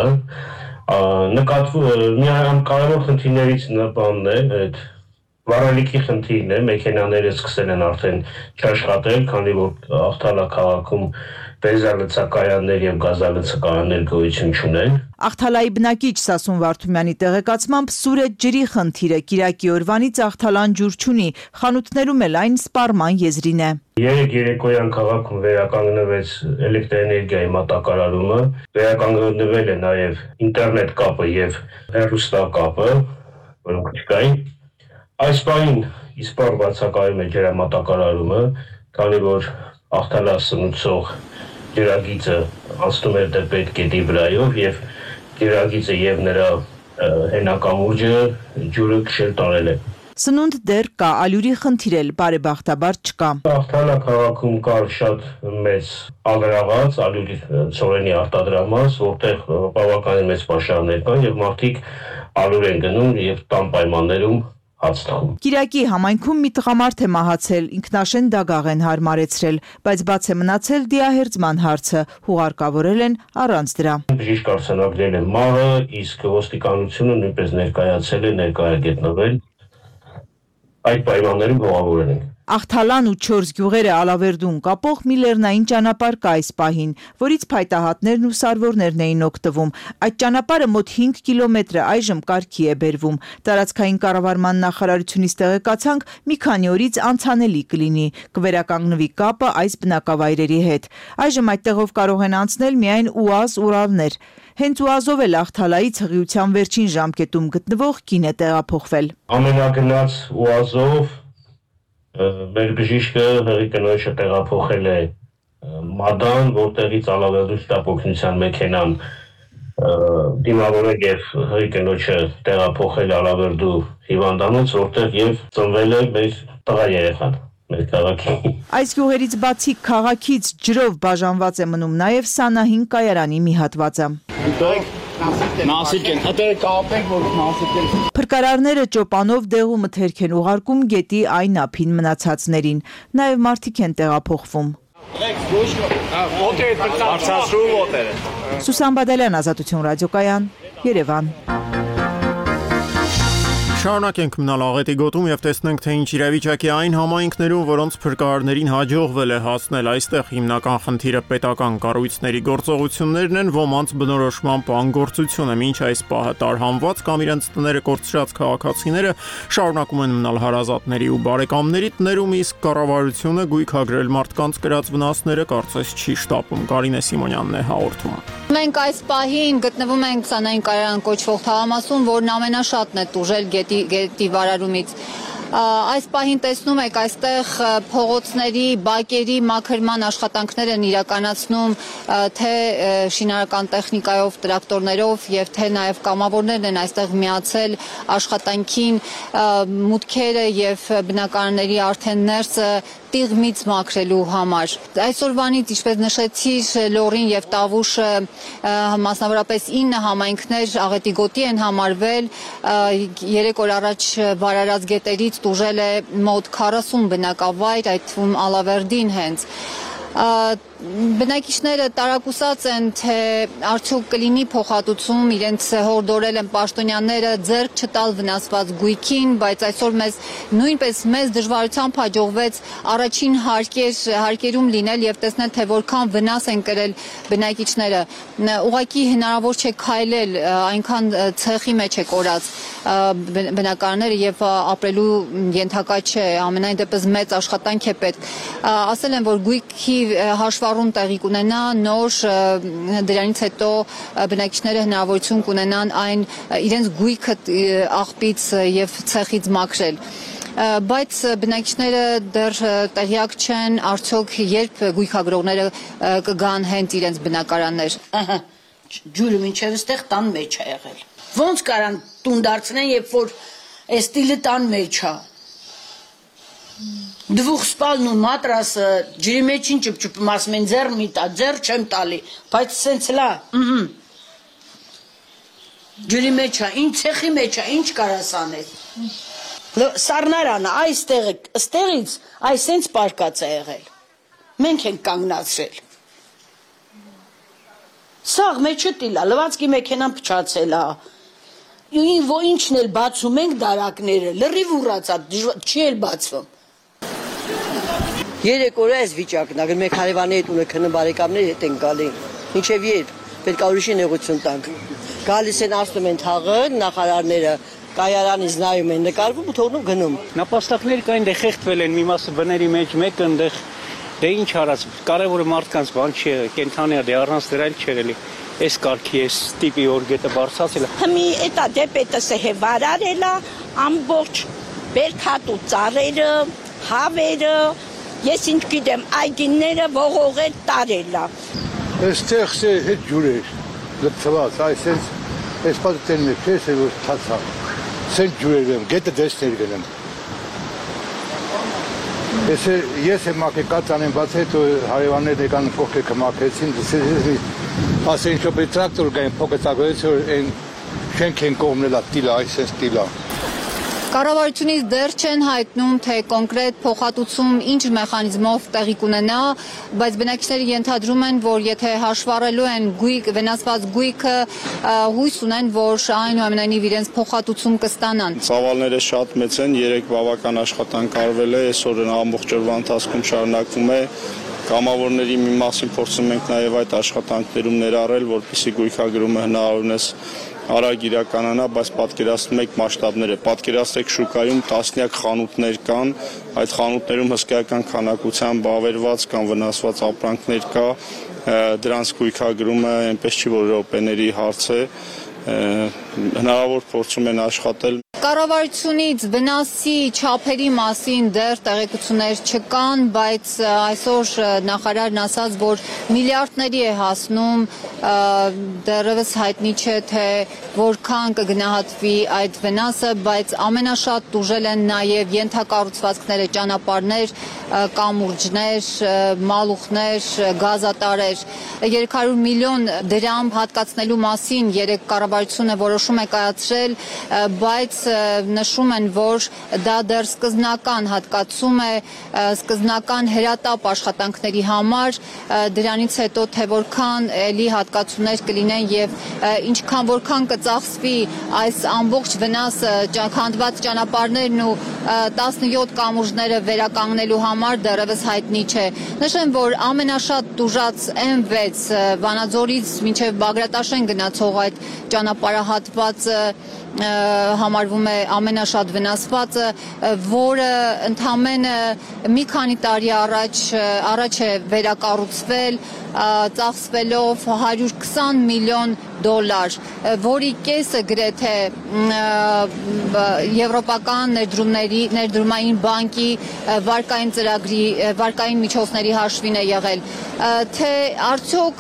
միայն կարևոր խնդիրներից բանն է, այդ վարելիքի խնդիրն է, մեքենաները սկսել են արդեն չաշխատել, քանի որ Աղթալա քաղաքում բենզալցակայաններ եւ գազալցակայաններ գոյություն չունեն։ Աղթալայի բնակիչ Սասուն Վարդումյանի տեղեկացմամբ սուր է ջրի խնդիրը, Կիրակի օրվանից Աղթալան ջուր չունի, խանութներում էլ այն սպառման եզրին է։ Երեկոյան քաղաքում վերականգնվեց էլեկտրաէներգիայի մատակարարումը, վերականգնվել է նաև ինտերնետ կապը եւ հեռուստակապը, որոնք չկային։ Այս պահին իսպառ բացակայում է ջրամատակարարումը, քանի որ Աղթալա սնուցող ջրագիծը անցնում է դեպետ գետի վրայով եւ ջրագիծը եւ նրա հենակամուրջը ջուրը քշել տարել է։ Սնունդ դեռ կա, ալյուրի խնդիր էլ բարեբախտաբար չկա։ Աղթալա քաղաքում կար շատ մեծ ագրավաց, ալյուրի ծորենի արտադրամաս, որտեղ բավականին մեծ պաշարներ կան եւ մարդիկ ալյուր են գնում եւ տան պայմաններում Կիրակի համայնքում մի տղամարդ է մահացել, ինքնաշեն դագաղ են հարմարեցրել, բայց բաց է մնացել դիահերձման հարցը, հուղարկավորել են առանց դրա։ Բժիշկ արձանագրել է մահը, իսկ ոստիկանությունը նույնպես ներկայացել է, ներկայ է գտնվել։ Այդ պայմաններում հողավորել են։ Աղթալան ու 4 գյուղերը Ալավերդուն կապող մի լեռնային ճանապարհ կա այս պահին, որից փայտահատներն ու սարվորներն էին օգտվում։ Այդ ճանապարհը մոտ 5 կիլոմետր այժմ կարգի է բերվում։ Տարածքային կառավարման նախարարությունից տեղեկացանք, մի քանի օրից անցանելի կլինի, կվերականգնվի կապը այս բնակավայրերի հետ։ Այժմ այդտեղով կարող են անցնել միայն ՈՒԱԶ ուրալներ։ Հենց ՈՒԱԶ-ով էլ Աղթալայից հղիության վերջին ժամկետում գտնվող կին է տեղափոխվել։ Ամենագնաց ՈՒԱԶ-ով մեր բժիշկը հղի կնոջը տեղափոխել է Մադան, որտեղից Ալավերդու շտապօգնության մեքենան դիմավորել եւ հղի կնոջը տեղափոխել Ալավերդու հիվանդանոց, որտեղ եւ ծնվել է մեր տղա երեխան։ Այս գյուղերից բացի քաղաքից ջրով բաժանված է մնում նաև Սանահին կայարանի մի հատվածը։ Փրկարարները ճոպանով դեղու մթերք են ուղարկում գետի այն ափին մնացածներին, նաև մարդիկ են տեղափոխվում։ Սուսան Բադալյան, Ազատություն ռադիոկայան, Երևան։ Շարունակենք մնալ աղետի գոտում եւ տեսնենք, թե ինչ իրավիճակի այն համայնքներում, որոնց փրկարարներին հաջողվել է հասնել այստեղ հիմնական խնդիրը պետական կառույցների գործողություններն են, ոմանց բնորոշմամբ անգործությունը, մինչ այս պահը տարհանված կամ իրենց տները կորցրած քաղաքացիները շարունակում են մնալ հարազատների ու բարեկամների տներում, իսկ կառավարությունը գույքագրել մարդկանց կրած վնասները կարծես չի շտապում։ Կարինե Սիմոնյանն է հաղորդում։ Մենք այս պահին գտնվում ենք Սանային կայարան կոչվող թաղամասում, որն ամենաշատն է տուժել գետի վարարումից։ Այս պահին տեսնում եք այստեղ փողոցների, բակերի մաքրման աշխատանքներ են իրականացնում թե շինարարական տեխնիկայով, տրակտորներով եւ թե նաեւ կամավորներն են այստեղ միացել աշխատանքին, մուտքերը եւ բնակարանների արդեն ներսը տիղմից մաքրելու համար։ Այսօրվանից, ինչպես նշեցի, Լոռին եւ Տավուշը մասնավորապես 9 համայնքներ աղետի գոտի են համարվել, 3 օր առաջ վարարած գետերից տուժել է մոտ 40 բնակավայր, այդ թվում Ալավերդին հենց։ Բնակիչները տարակուսած են, թե արդյոք կլինի փոխհատուցում, իրենց հորդորել են պաշտոնյաները ձեռք չտալ վնասված գույքին, բայց այսօր նույնպես մեծ դժվարությամբ հաջողվեց առաջին հարկերում լինել եւ տեսնել, թե որքան վնաս են կրել բնակիչները։ Ուղղակի հնարավոր չէ քայլել, այնքան ցեխի մեջ է կորած բնակարանները եւ ապրելու ենթակա չէ, ամենայն դեպս մեծ աշխատանք է պետք։ Ասել են, որ գույքի հաշվառում տեղի կունենա նոր, դրանից հետո բնակիչները հնարավորություն կունենան այն իրենց գույքը աղբից եւ ցեխից մաքրել։ Բայց բնակիչները դեռ տեղյակ չեն, արդյոք երբ գույքագրողները կգան հենց իրենց բնակարաններ։ Ջուրը մինչև այստեղ տան մեջ է եղել։ Ոնց կարան տուն դարձնեն, երբ որ այս ստիլը տան մեջ է։ Դվուխ սպալն ու մատրասը ջրի մեջ ինչ ճպճպում, ասում են ձեռ մի տա, ձեռ չեմ տալի, բայց սենց լա, ջրի մեջ է, ինչ ցեխի մեջ է, ինչ կարաս անել։ Սառնարանը այստեղից այս սենց պարկած է եղել, մենք ենք կանգնացրել։ Սաղ մեջը տիլա, լվանցքի մեքենան փչացել է, ինչն էլ բացում ենք դարակները, լրիվ ուռած է, չի էլ բացվում։ 3 օր է այս վիճակն, ագր մենք հարևանների տունը քնն բարեկամների հետ են գալի, մինչև երբ, պետք է ուրիշի նեղություն տանք։ Գալիս են ասում են թաղը, նախարարները կայարանից նայում են, նկարվում ու թողնում գնում։ Նապաստակներ կային, դե խեղդվել են, մի մասը բների մեջ, մեկը ընդեղ, դե ինչ արած, կարևորը մարդկանց բան չի եղել, կենթանի է, դե առանց դրա էլ չէր էլի, այս կարգի, այս տիպի որ գետը բարձրացել է։ Հմի էտա դեպետը է վարարել է, ամբողջ բերքատու ծառերը, հավերը, ես ինչ գիտեմ, այգիները ողողել տարել է։ Այստեղ է հետ ջուր էր, լծված, այս պատը տենն է փես է, որ թացա, սենց ջուր եմ, գետը դեսներ գնեմ։ Ես եմ մակեկած անեմ բաց հետո հարևաններն եկան կողքը կմակեցին, ասեն ինչ որ տրակտոր գային փոքեցակոյից որ այն շենք են կողմնելա տիլա, այսպես տիլա։ Կառավարությունից դեռ չեն հայտնում, թե կոնկրետ փոխհատուցում ինչ մեխանիզմով տեղի կունենա, բայց բնակիչները ենթադրում են, որ եթե հաշվառելու են վնասված գույքը, հույս ունեն, որ այնուամենայնիվ իրենց փոխհատուցում կստանան։ Ծավալները շատ մեծ են, 3 բավական աշխատանք արվել է, այսօր ամբողջ օրվա ընթացքում շարունակվում է։ Կամավորների մի մասին փորձում ենք նաև այդ աշխատանքներում ներառել, որպեսզի գույքագրումը հնարավորինս արագ իրականանա, բայց պատկերացնում եք մասշտաբները, պատկերացրեք շուկայում տասնյակ խանութներ կան, այդ խանութներում հսկայական քանակությամբ ավերված կամ վնասված ապրանքներ կա, դրանց գույքագրումը այնպես չի, որ րոպեների հարց է, հնարավոր փորձում են աշխատել։ Կառավարությունից վնասի չափերի մասին դեռ տեղեկություններ չկան, բայց այսօր նախարարն ասաց, որ միլիարդների է հասնում, դեռևս հայտնի չէ, թե որքան կգնահատվի այդ վնասը, բայց ամենաշատ տուժել են նաև ենթակառուցվածքները, ճանապարհներ, կամուրջներ, մալուխներ, գազատարեր, 300 միլիոն դրամ հատկացնելու մասին երեք կառավարությունը որոշում է կայացրել, բայց նշում են, որ դա դեռ սկզբնական հատկացում է, սկզբնական հրատապ աշխատանքների համար, դրանից հետո թե որքան էլի հատկացումներ կլինեն եւ ինչքան որքան կծախսվի այս ամբողջ վնասը քանդված ճանապարհներն ու 17 կամուրջները վերականգնելու համար դեռևս հայտնի չէ։ Նշեմ, որ ամենաշատ տուժած M6 Վանաձորից մինչև Բագրատաշեն գնացող այդ ճանապարհահատվածը համարվում է ամենաշատ վնասվածը, որը ընդամենը մի քանի տարի առաջ է վերակառուցվել, ծախսվելով $120 միլիոն, որի կեսը գրեթե Եվրոպական ներդրումային բանկի վարկային միջոցների հաշվին է եղել։ Թե արդյոք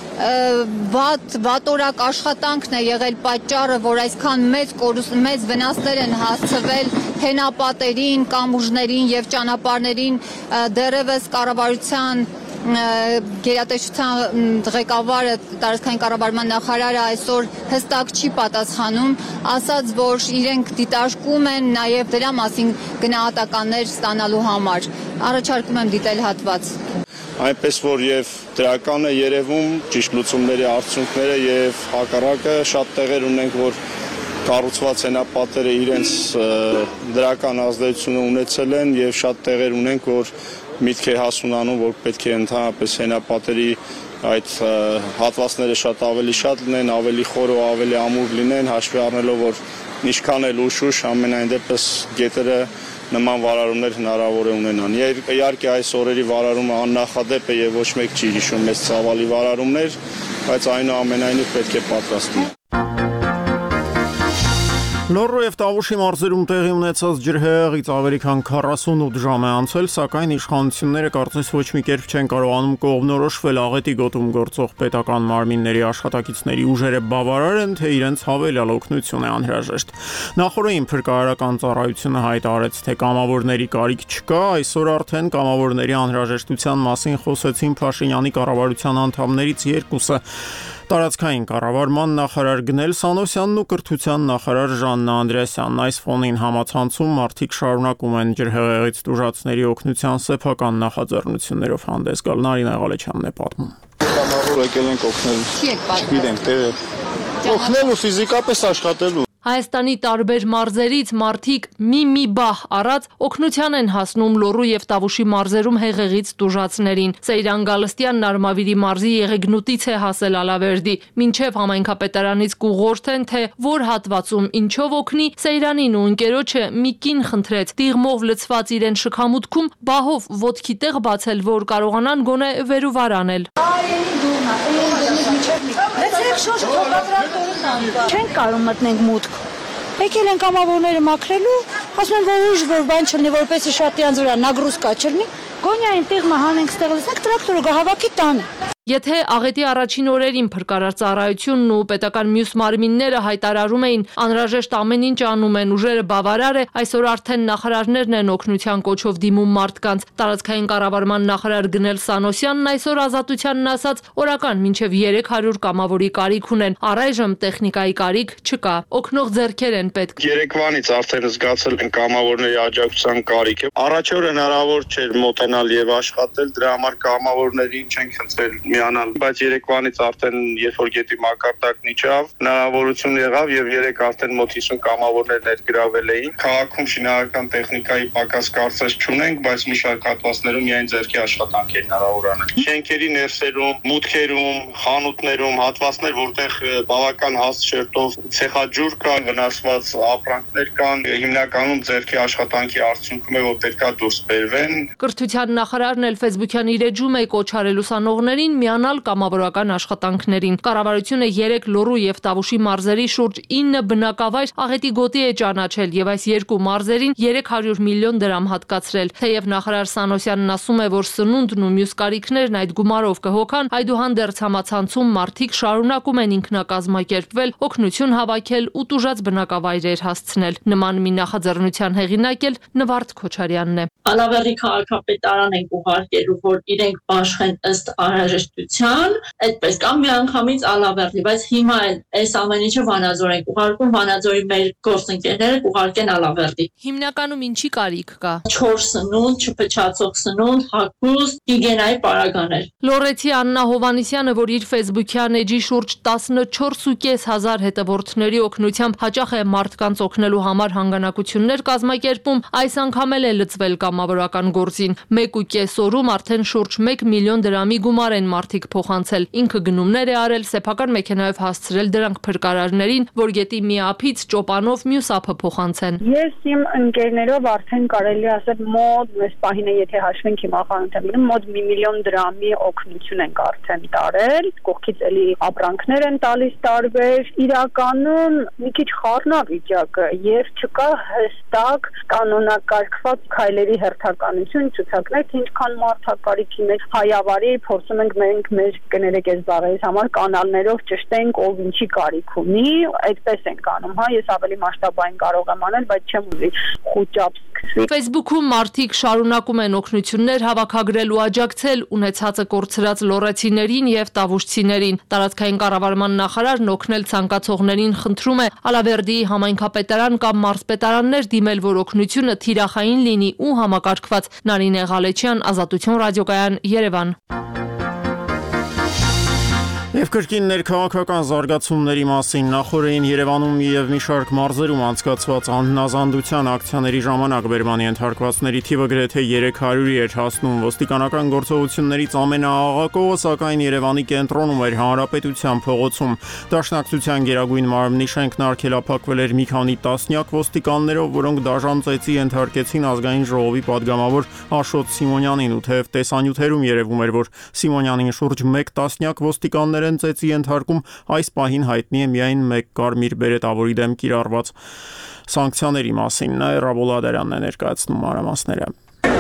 վատորակ աշխատանքն է եղել պատճառը, որ այսքան մեծ վնասներ են հասցվել հենապատերին, կամուրջներին եւ ճանապարհներին, դեռևս կառավարության գերատեսչության ղեկավարը, տարածքային կառավարման նախարարը այսօր հստակ չի պատասխանում, ասաց, որ իրենք դիտարկում են նաև դրա մասին գնահատականներ ստանալու համար։ Առաջարկում եմ դիտել հատված։ Այնպես որ եւ դրական է երևում ճիշտ լուծումների արդյունքները եւ հակառակը շատ տեղեր ունենք, որ կառուցված հենապատերը իրենց դրական ազդեցություն ունեցել են եւ շատ տեղեր ունենք, որ միտք է հասունանում, որ պետք է ընդհանրապես հենապատերի այդ հատվածները շատ լինեն, ավելի խոր ու ավելի ամուր լինեն, հաշվի առնելով, որ ինչքան էլ ուշ ամենայն դեպս գետերը նման վարարումներ հնարավոր է ունենան։ Իհարկե այս օրերի վարարումը աննախադեպ է եւ ոչ մեկ չի հիշում մեծ ցավալի վարարումներ, բայց այնուամենայնիվ պետք է պատրաստ լինել։ Լոռու եւ Տավուշի մարզերում տեղի ունեցած ջրհեղեղից ավելի քան 48 ժամ է անցել, սակայն իշխանությունները կարծես ոչ մի կերպ չեն կարողանում կողմնորոշվել աղետի գոտում գործող պետական մարմինների աշխատակիցների ուժերը բավարար են, թե իրենց հավելյալ օգնություն է անհրաժեշտ։ Նախորդին փրկարարական ծառայությունը հայտարարեց, թե կամավորների կարիք չկա, այսօր արդեն կամավորների անհրաժեշտության մասին խոսեցին Փաշինյանի կառավարության անդամներից երկուսը։ Տարածքային կառավարման նախարար Գնել Սանոսյանն ու կրթության նախարար Ժաննա Անդրեասյանն այս ֆոնին համացանցում մարդիկ շարունակում են ջրհեղեղից տուժածների օգնության սեփական նախաձեռնություններով հանդես գալ։ Նարինե Ղալեչյանն է պատմում։ Եկել ենք օգնել, չգիտեմ, օգնել ու ֆիզիկապես աշխատելու։ Հայաստանի տարբեր մարզերից մարդիկ մի բահ առած օգնության են հասնում Լոռու եւ Տավուշի մարզերում հեղեղից տուժածներին։ Սեյրան Գալստյանն Արմավիրի մարզի Եղեգնուտից է հասել Ալավերդի, մինչև համայնքապետարանից կուղորդ են, թե որ հատվածում ինչով օգնի, Սեյրանին ու ընկերոջը մի կին խնդրեց տիղմով լցված իրեն շքամուտքում բահով ոտքի տեղ բացել, որ կարողանան գոնե վերուվար անել։ Չենք կարող մտնենք մուտք։ Եկել են կամավորները մաքրելու, ասում են, որ ուժ որ բան չլինի, որպեսզի շատ իրանց վրա նագրուսկա չլինի, գոնե այնտեղ մահանենք ստեղ լսենք տրակտորը գահավակի տանը։ Եթե աղետի առաջին օրերին փրկարար ծառայությունն ու պետական մյուս մարմինները հայտարարում էին անհրաժեշտ ամեն ինչ անում են, ուժերը բավարար է, այսօր արդեն նախարարներն են օգնության կոչով դիմում մարդկանց։ Տարածքային կառավարման նախարար Գնել Սանոսյանն այսօր Ազատությանն ասաց, օրական մինչև 300 կամավորի կարիք ունեն, առայժմ տեխնիկայի կարիք չկա, օգնող ձեռքեր են պետք։ Երեկվանից արդեն զգացել են կամավորների աջակցության կարիքը։ Առաջ օրը հնարավոր չէր մոտենալ եւ աշխատել, դրա համար կամավորներին չենք խնդրել միանալ, բայց երեկվանից արդեն երբ որ գետի մակարդակն իջավ, հնարավորություն եղավ եւ երեք արդեն մոտ 50 կամավորներ ներգրավել էին։ Քաղաքում շինարարական տեխնիկայի պակաս կարծես չունենք, բայց մի շարք հատվածներում միայն ձեռքի աշխատանք է հնարավոր անել։ Շենքերի ներսերում, մուտքերում, խանութներում հատվածներ, որտեղ բավական հաստ շերտով ցեխաջուր կա, վնասված ապրանքներ կան, հիմնականում ձեռքի աշխատանքի արդյունքում է, որ պետքա դուրս բերվեն։ Կրթության նախարարն էլ Facebook-յան իր էջում է կոչարել ուսանողներին միանալ կամավորական աշխատանքներին։ Կառավարությունը 3 Լոռու եւ Տավուշի մարզերի շուրջ 9 բնակավայր աղետի գոտի է ճանաչել եւ այս երկու մարզերին 300 միլիոն դրամ հատկացրել։ Թեև նախարար Սանոսյանն ասում է, որ սնունդն ու մյուս կարիքներն այդ գումարով կհոգան, այդուհանդերձ համացանցում մարդիկ շարունակում են ինքնակազմակերպվել, օգնություն հավաքել ու տուժած բնակավայրեր հասցնել։ Նման մի նախաձեռնության հեղինակ էլ Նվարդ Քոչարյանն է։ Ալավերի քաղաքապետարան ենք ուղարկելու, որ իրենք բաշխեն ըստ անհրաժեշտ հաղորդության, այդպես կամ միանգամից Ալավերդի, բայց հիմա այս ամեն ինչը Վանաձոր ենք ուղարկում, Վանաձորի մեր գործընկերները կուղարկեն Ալավերդի։ Հիմնականում ինչի կարիք կա։ 4 սնունդ, չփչացող սնունդ, հագուստ, հիգիենայի պարագաներ։ Լորեցի Աննա Հովանիսյանը, որ իր Facebook-յան էջի շուրջ 14,500 հետևորդների օգնությամբ հաճախ է մարդկանց օգնելու համար հանգանակություններ կազմակերպում, այս անգամ էլ է լծվել կամավորական գործին։ 1.5 օրում արդեն շուրջ 1 միլիոն դրամի գումար են մարդիկ փոխանցել։ Ինքը գնումներ է արել, սեփական մեքենայով հասցրել դրանք փրկարարներին, որ գետի մի ափից ճոպանով մյուս ափը փոխանցեն։ Ես իմ ընկերներով արդեն կարելի ասել մոտ մեզ պահին է, եթե հաշվենք հիմա խանութը, մոտ 1 միլիոն դրամի օգնություն ենք արդեն տարել, կողքից էլի ապրանքներ են տալիս տարբեր, իրականում մի քիչ խառնա վիճակը եւ չկա հստակ կանոնակարգված քայլերի հերթականություն, ցուցակներ, թե ինչքան մարդակարիքի մեջ հայավարի փորձում ենք մենք մեր կներեք այս բառերից համար կանալներով ճշտենք ով ինչի կարիք ունի, այդպես ենք անում, հա, ես ավելի մասշտաբային կարող եմ անել, բայց չեմ ուզի խոճապ սկսվի։ Facebook-ում մարդիկ շարունակում են օգնություններ հավաքագրել ու աջակցել ունեցածը կորցրած լորեցիներին եւ տավուշցիներին։ Տարածքային կառավարման նախարարն օգնել ցանկացողներին խնդրում է Ալավերդի համայնքապետարան կամ մարզպետարաններ դիմել, որ օգնությունը թիրախային լինի ու համակարգված։ Նարինե Ղալեչյան, Ազատություն ռադիոկայան, Երևան։ Եվ կրկին ներքաղաքական զարգացումների մասին նախորդին Երևանում եւ մի շարք մարզերում անցկացված անհնազանդության ակցիաների ժամանակ բերմանի ենթարկվածների թիվը գրեթե 300-ի էր հասնում։ Ոստիկանական գործողություններից ամենաաղաղակողը սակայն Երևանի կենտրոնում էր, Հանրապետության փողոցում։ Դաշնակցության Գերագույն մարմնի շենքն արգելափակվել էր մի քանի տասնյակ ոստիկաններով, որոնք դաժան ծեծի ենթարկեցին ազգային ժողովի падգամավոր Աշոտ Սիմոնյանին, ու թեև տեսանյութերում երևում էր, որ Սիմոնյանին շուրջ 1 տասնյակ ոստիկաններ են ծեծի ենթարկում, այս պահին հայտնի է միայն 1 կարմիր բերետավորի դեմ կիրառված սանկցիաների մասին։ Ռաբոլ Ադարյանն է ներկայացնում մանրամասները։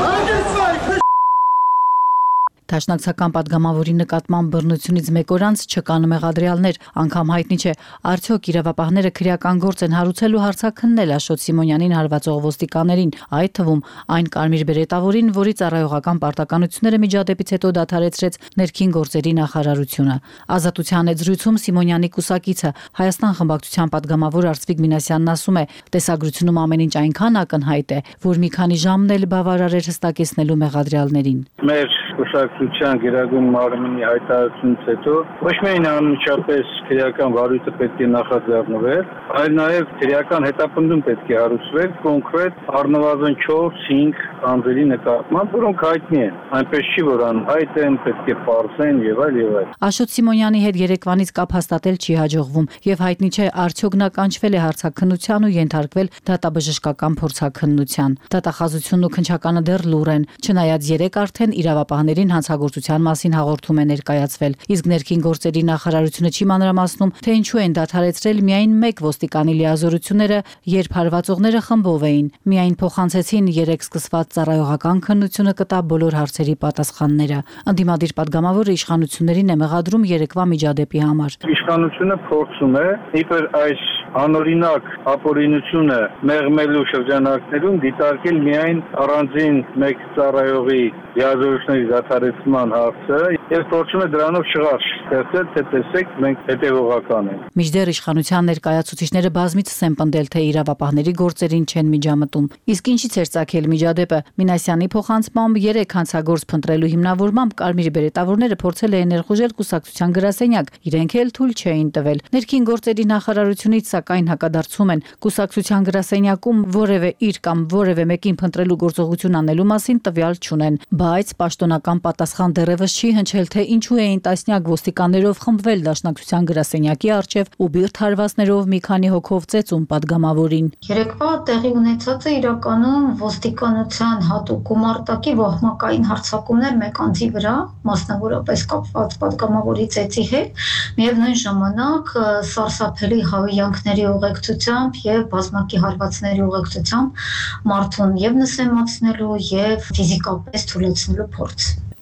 Դաշնակցական падգամավորի նկատմամբ բռնությունից 1 օր անց չկան մեղադրյալներ, անգամ հայտնի չէ, արդյոք իրավապահները քրեական գործ են հարուցել ու հարցաքննել Աշոտ Սիմոնյանին հարվածող ոստիկաններին, այդ թվում այն կարմիր բերետավորին, որի ծառայողական պարտականությունները միջադեպից հետո դադարեցրեց ներքին գործերի նախարարությունը։ Ազատության հետ զրույցում Սիմոնյանի կուսակիցը Հայաստան խմբակցության падգամավոր Արծվիկ Մինասյանն ասում է, տեսագրությունում ամեն ինչ այնքան ակնհայտ է, որ մի քանի ժամն էլ բավարար էր հստակեցնելու մեղադրյալներին։ Կուսակցության Գերագույն մարմնի հայտարարությունից հետո ոչ միայն անմիջապես քրեական վարույթը պետք է նախաձեռնվեր, այլ նաև քրեական հետապնդում պետք է հարուցվեր կոնկրետ առնվազն 4-5 անձերի նկատմամբ, որոնք հայտնի են, այնպես չի որ անհայտ են, պետք է պարզեն եւ այլ եւ այլ։ Աշոտ Սիմոնյանի հետ երեկվանից կապ հաստատել չի հաջողվում եւ հայտնի չէ արդյոք նա կանչվել է հարցաքննության ու ենթարկվել դատաբժշկական փորձաքննության։ Դատախազությունն ու քննչականը դեռ լուռ են, չնայած 3 արդեն իրավապահներին հանցագործության մասին հաղորդում է ներկայացվել, իսկ ներքին գործերի նախարարությունը չի մանրամասնում, թե ինչու են դադարեցրել միայն 1 ոստիկանի լիազորությունները, երբ հարվածողները խմբով էին, միայն փոխանցեցին 3 սկսված ծառայողական քննությունը կտա բոլոր հարցերի պատասխանները։ Ընդդիմադիր падգամավորը իշխանություններին է մեղադրում երեկվա միջադեպի համար։ Իշխանությունը փորձում է իբր այս անօրինակ ապօրինությունը մեղմելու շրջանակներում դիտարկել միայն առանձին 1 ծառայողի լիազորությունների դադարեցման հարցը եւ փորձում է դրանով շղարշ ստեղծել, թե տեսեք մենք հետեւողական ենք։ Մինչդեռ իշխանության ներկայացուցիչները բազմիցս են պնդել, թե իրավապահների գործերին չեն միջամտում։ Իսկ ինչից էր ծագել միջադեպը։ Մինասյանի փոխանցմամբ 3 հանցագործ փնտրելու հիմնավորմամբ կարմիր բերետավորները փորձել էին ներխուժել կուսակցության գրասենյակ, իրենք էլ թույլ չէին տվել։ Ներքին գործերի նախարարությունից սակայն հակադարձում են կուսակցության գրասենյակում որևէ իր կամ որևէ մեկին փնտրելու գործողություն անելու մասին տվյալ չունեն, բայց պաշտոնական պատասխան դեռևս չի հնչել, թե ինչու էին տասնյակ ոստիկաններով խմբվել դաշնակցության գրասենյակի առջև ու բիրտ հարվածներով մի քանի հոգով ծեծում падգամավորին։ Երեկվա տեղի ունեցածը իրականում ոստիկանության հատուկ գումարտակի վահմակային հարձակումներ մեկ անձի վրա, մասնավորապես կապված падգամավորի ծեծի հետ, միևնույն ժամանակ սարսափելի հավիյանքների ուղեկցությամբ եւ բազմակի հարվածների ուղեկցությամբ մարդուն եւ նսեմացնելու եւ ֆիզիկապես թուլացնելու փորձ։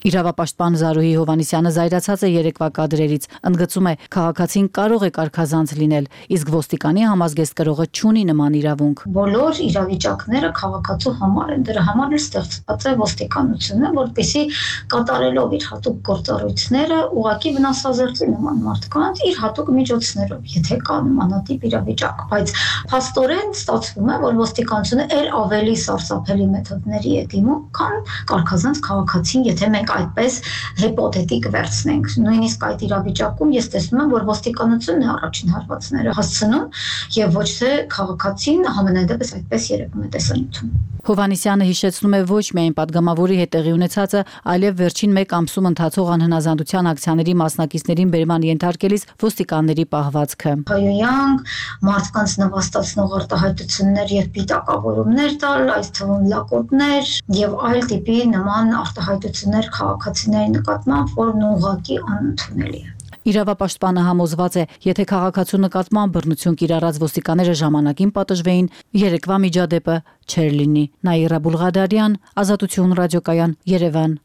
Իրավապաշտպան Զարուհի Հովանեսյանը զայրացած է երեկվա կադրերից, ընդգծում է, քաղաքացին կարող է կարգազանց լինել, իսկ ոստիկանի համազգեստ կրողը չունի նման իրավունք։ Բոլոր իրավիճակները քաղաքացու համար են, դրա համար էլ ստեղծված է ոստիկանությունը, որպեսզի կատարելով իր հատուկ գործառույթները ուղղակի վնասազերծի նման մարդկանց իր հատուկ միջոցներով, եթե կա նմանատիպ իրավիճակ, բայց փաստորեն ստացվում է, որ ոստիկանությունը էլ ավելի սարսափելի մեթոդների է դիմում, քան կարգազանց քաղաքացին, եթե մենք այդպես հիպոթետիկ վերցնենք։ Նույնիսկ այդ իրավիճակում ես տեսնում եմ, որ ոստիկանությունն է առաջին հարվածները հասցնում եւ ոչ թե քաղաքացին, համենայնդեպս այդպես երևում է տեսանյութում։ Հովանեսյանը հիշեցնում է ոչ միայն падգամավորի հետ տեղի ունեցածը, այլև վերջին 1 ամսում ընթացող անհնազանդության ակցիաների մասնակիցներին բերման ենթարկելիս ոստիկանների պահվածքը։ Հայոյանք, մարդկանց նվաստացնող արտահայտություններ եւ պիտակավորումներ տալ, այս թվում լակոտներ եւ այլ տիպի նման արտահայտություններ քաղաքացիների նկատմամբ, որն ուղղակի անընդունելի է։ Իրավապաշտպանը համոզված է, եթե քաղաքացու նկատմամբ բռնություն կիրառած ոստիկանները ժամանակին պատժվեին, երեկվա միջադեպը չէր լինի։ Նաիրա Բուլղադարյան, Ազատություն ռադիոկայան, Երևան։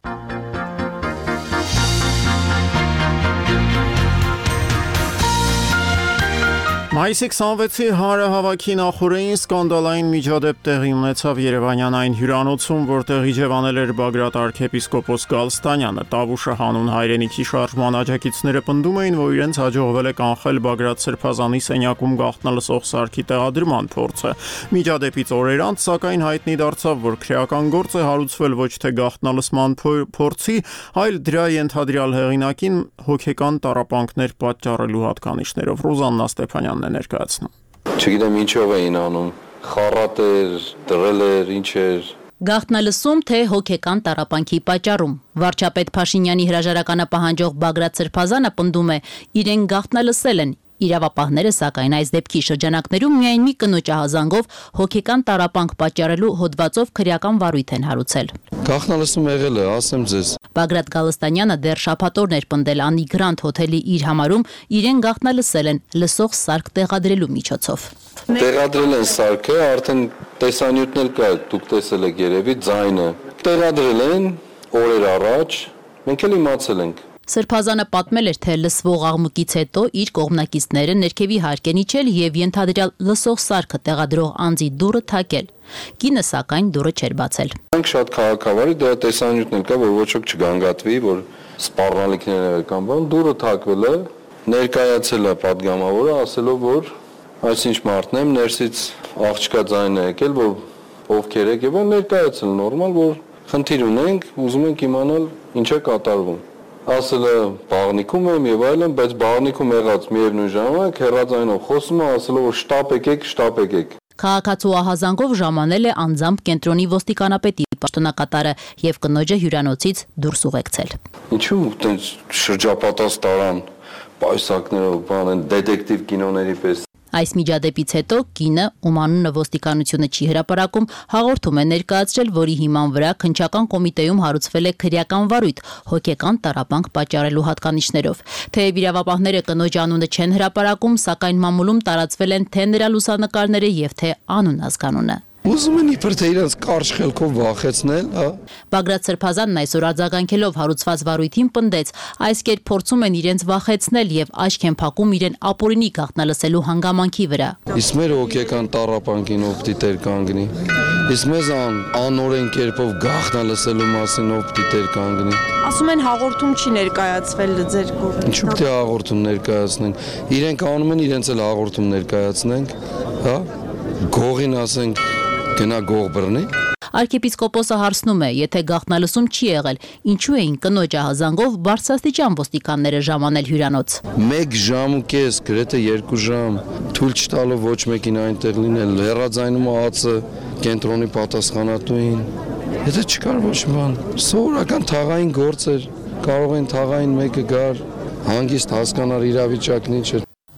Մայիսի 26-ի հանրահավաքի նախօրեին սկանդալային միջադեպ տեղի ունեցավ Երևանյան այն հյուրանոցում, որտեղ իջևանել էր Բագրատ arczepiskopos Գալստանյանը։ Տավուշը հանուն հայրենիքի շարժման աջակիցները պնդում էին, որ իրենց հաջողվել է կանխել Բագրատ Սրբազանի սենյակում գաղտնալսող սարքի տեղադրման փորձը։ Միջադեպից օրեր անց, սակայն հայտնի դարձավ, որ քրեական գործ է հարուցվել ոչ թե գաղտնալսման փորձի, այլ դրա ենթադրյալ հեղինակին հոգեկան տառապանքներ պատճառելու հատկանիշներով։ Ռոզաննա Ստեփանյան ներկայացնում։ Չգիտեմ ինչով էին անում, խառատ էր, դրել էր, ինչ էր։ Գաղտնալսում թե հոգեկան տառապանքի պատճառում։ Վարչապետ Փաշինյանի հրաժարականը պահանջող Բագրատ Սրբազանը պնդում է, իրեն գաղտնալսել են։ Իրավապահները սակայն այս դեպքի շրջանակներում միայն մի կնոջ ահազանգով հոգեկան տառապանք պատճառելու հոդվածով քրեական վարույթ են հարուցել։ Գաղտնալսում եղել է, ասեմ ձեզ։ Բագրատ Գալստանյանը դեռ շաբաթօրն էր պնդել Անի Գրանտ հոթելի իր համարում իրեն գաղտնալսել են լսող սարք տեղադրելու միջոցով։ Տեղադրել են սարքը, արդեն տեսանյութն էլ կա, դուք տեսել եք երևի ձայնը։ Տեղադրել են օրեր առաջ, մենք էլ իմացել ենք։ Սրբազանը պատմել էր, թե լսվող աղմուկից հետո իր կողմնակիցները ներքևի հարկ են իջել եւ ենթադրյալ լսող սարքը տեղադրող անձի դուռը թակել։ Կինը սակայն դուռը չէր բացել։ Մենք շատ քաղաքավարի դրա տեսանյութն էլ կա, որ ոչ ոք չգանգատվի, որ սպառնալիքներ եղան բան, դուռը թակվել է, ներկայացել է падգամավորը, ասելով, որ այսինչ մարդն եմ, ներսից աղջկա ձայն է եկել, որ ովքեր եք եւ ներկայացել նորմալ, որ խնդիր ունենք, ուզում ենք իմանալ ինչ է կատարվում։ Ասել է բաղնիքում եմ եւ այլն, բայց բաղնիքում եղած միևնույն ժամանակ հեռաձայնով խոսում է, ասելով որ շտապ եկեք։ Քաղաքացու ահազանգով ժամանել է անձամբ կենտրոնի ոստիկանապետի պաշտոնակատարը եւ կնոջը հյուրանոցից դուրս ուղեկցել։ Ինչու՞ այդպես շրջապատած տարան պայսակներով, բան դետեկտիվ կինոների պես։ Այս միջադեպից հետո կինը, ում անունը ոստիկանությունը չի հրապարակում, հաղորդում է ներկայացրել, որի հիման վրա քննչական կոմիտեում հարուցվել է քրեական վարույթ հոգեկան տառապանք պատճառելու հատկանիշներով։ Թեև իրավապահները կնոջ անունը չեն հրապարակում, սակայն մամուլում տարածվել են թե նրա լուսանկարները եւ թե անուն ազգանունը։ Ուզում են իբր թե իրենց կարճ խելքով վախեցնել, հա։ Բագրատ Սրբազանն այսօր արձագանքելով հարուցված վարույթին պնդեց, այս կերպ փորձում են իրենց վախեցնել եւ աչք են փակում իրեն ապօրինի գաղտնալսելու հանգամանքի վրա։ Իսկ մեր հոգեկան տառապանքին ով դիտեր կանգնի։ Իսկ մեզ անօրեն կերպով գաղտնալսելու մասին ով դիտեր կանգնի։ Ասում են հաղորդում չի ներկայացվել ձեր կողմից։ Ինչու՞ թե հաղորդում ներկայացնենք։ Իրենք անում են, իրենց էլ հաղորդում ներկայացնենք, հա։ Գողին ասենք գնա գող բռնի։ Arczepiskopos-ը հարցնում է, եթե գաղտնալսում չի եղել, ինչու էին կնոջ ահազանգով բարձրաստիճան ոստիկանները ժամանել հյուրանոց։ 1 ժամ ու կես, գրեթե 2 ժամ, թույլ չտալով ոչ մեկին այնտեղ լինել, հեռաձայնում ածը կենտրոնի պատասխանատուին։ Եթե չկար ոչ բան, սովորական թաղային գործ էր, կարող են թաղային մեկը գար, հանգիստ հասկանար իրավիճակն ինչ է։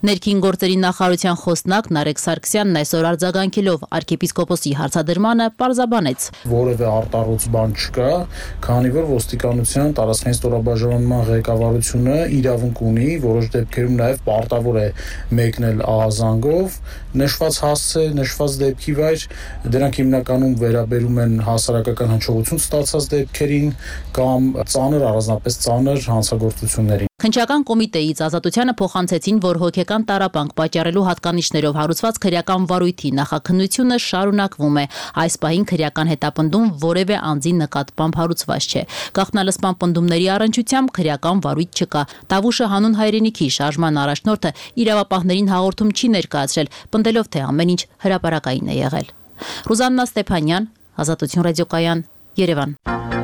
Ներքին գործերի նախարարության խոսնակ Նարեկ Սարգսյանն այսօր արձագանքելով arczepiskopos-ի հարցադրմանը պարզաբանեց. Որևէ արտառոց բան չկա, քանի որ ոստիկանության տարածքային ստորաբաժանման ղեկավարությունը իրավունք ունի որոշ դեպքերում նաև պարտավոր է մեկնել ահազանգով, նշված հասցե, նշված դեպքի վայր, դրանք հիմնականում վերաբերում են հասարակական հնչողություն ստացած դեպքերին կամ ծանր, առանձնապես ծանր հանցագործություններին։ Քննչական կոմիտեից Ազատությանը փոխանցեցին, որ հոգեկան տառապանք պատճառելու հատկանիշներով հարուցված քրեական վարույթի նախաքննությունը շարունակվում է։ Այս պահին քրեական հետապնդում որևէ անձի նկատմամբ հարուցված չէ։ Գաղտնալսման պնդումների առնչությամբ քրեական վարույթ չկա։ Տավուշը հանուն հայրենիքի շարժման առաջնորդը իրավապահներին հաղորդում չի ներկայացրել, պնդելով, թե ամեն ինչ հրապարակային է եղել։ Ռուզաննա Ստեփանյան, Ազատություն ռադիոկայան, Երևան։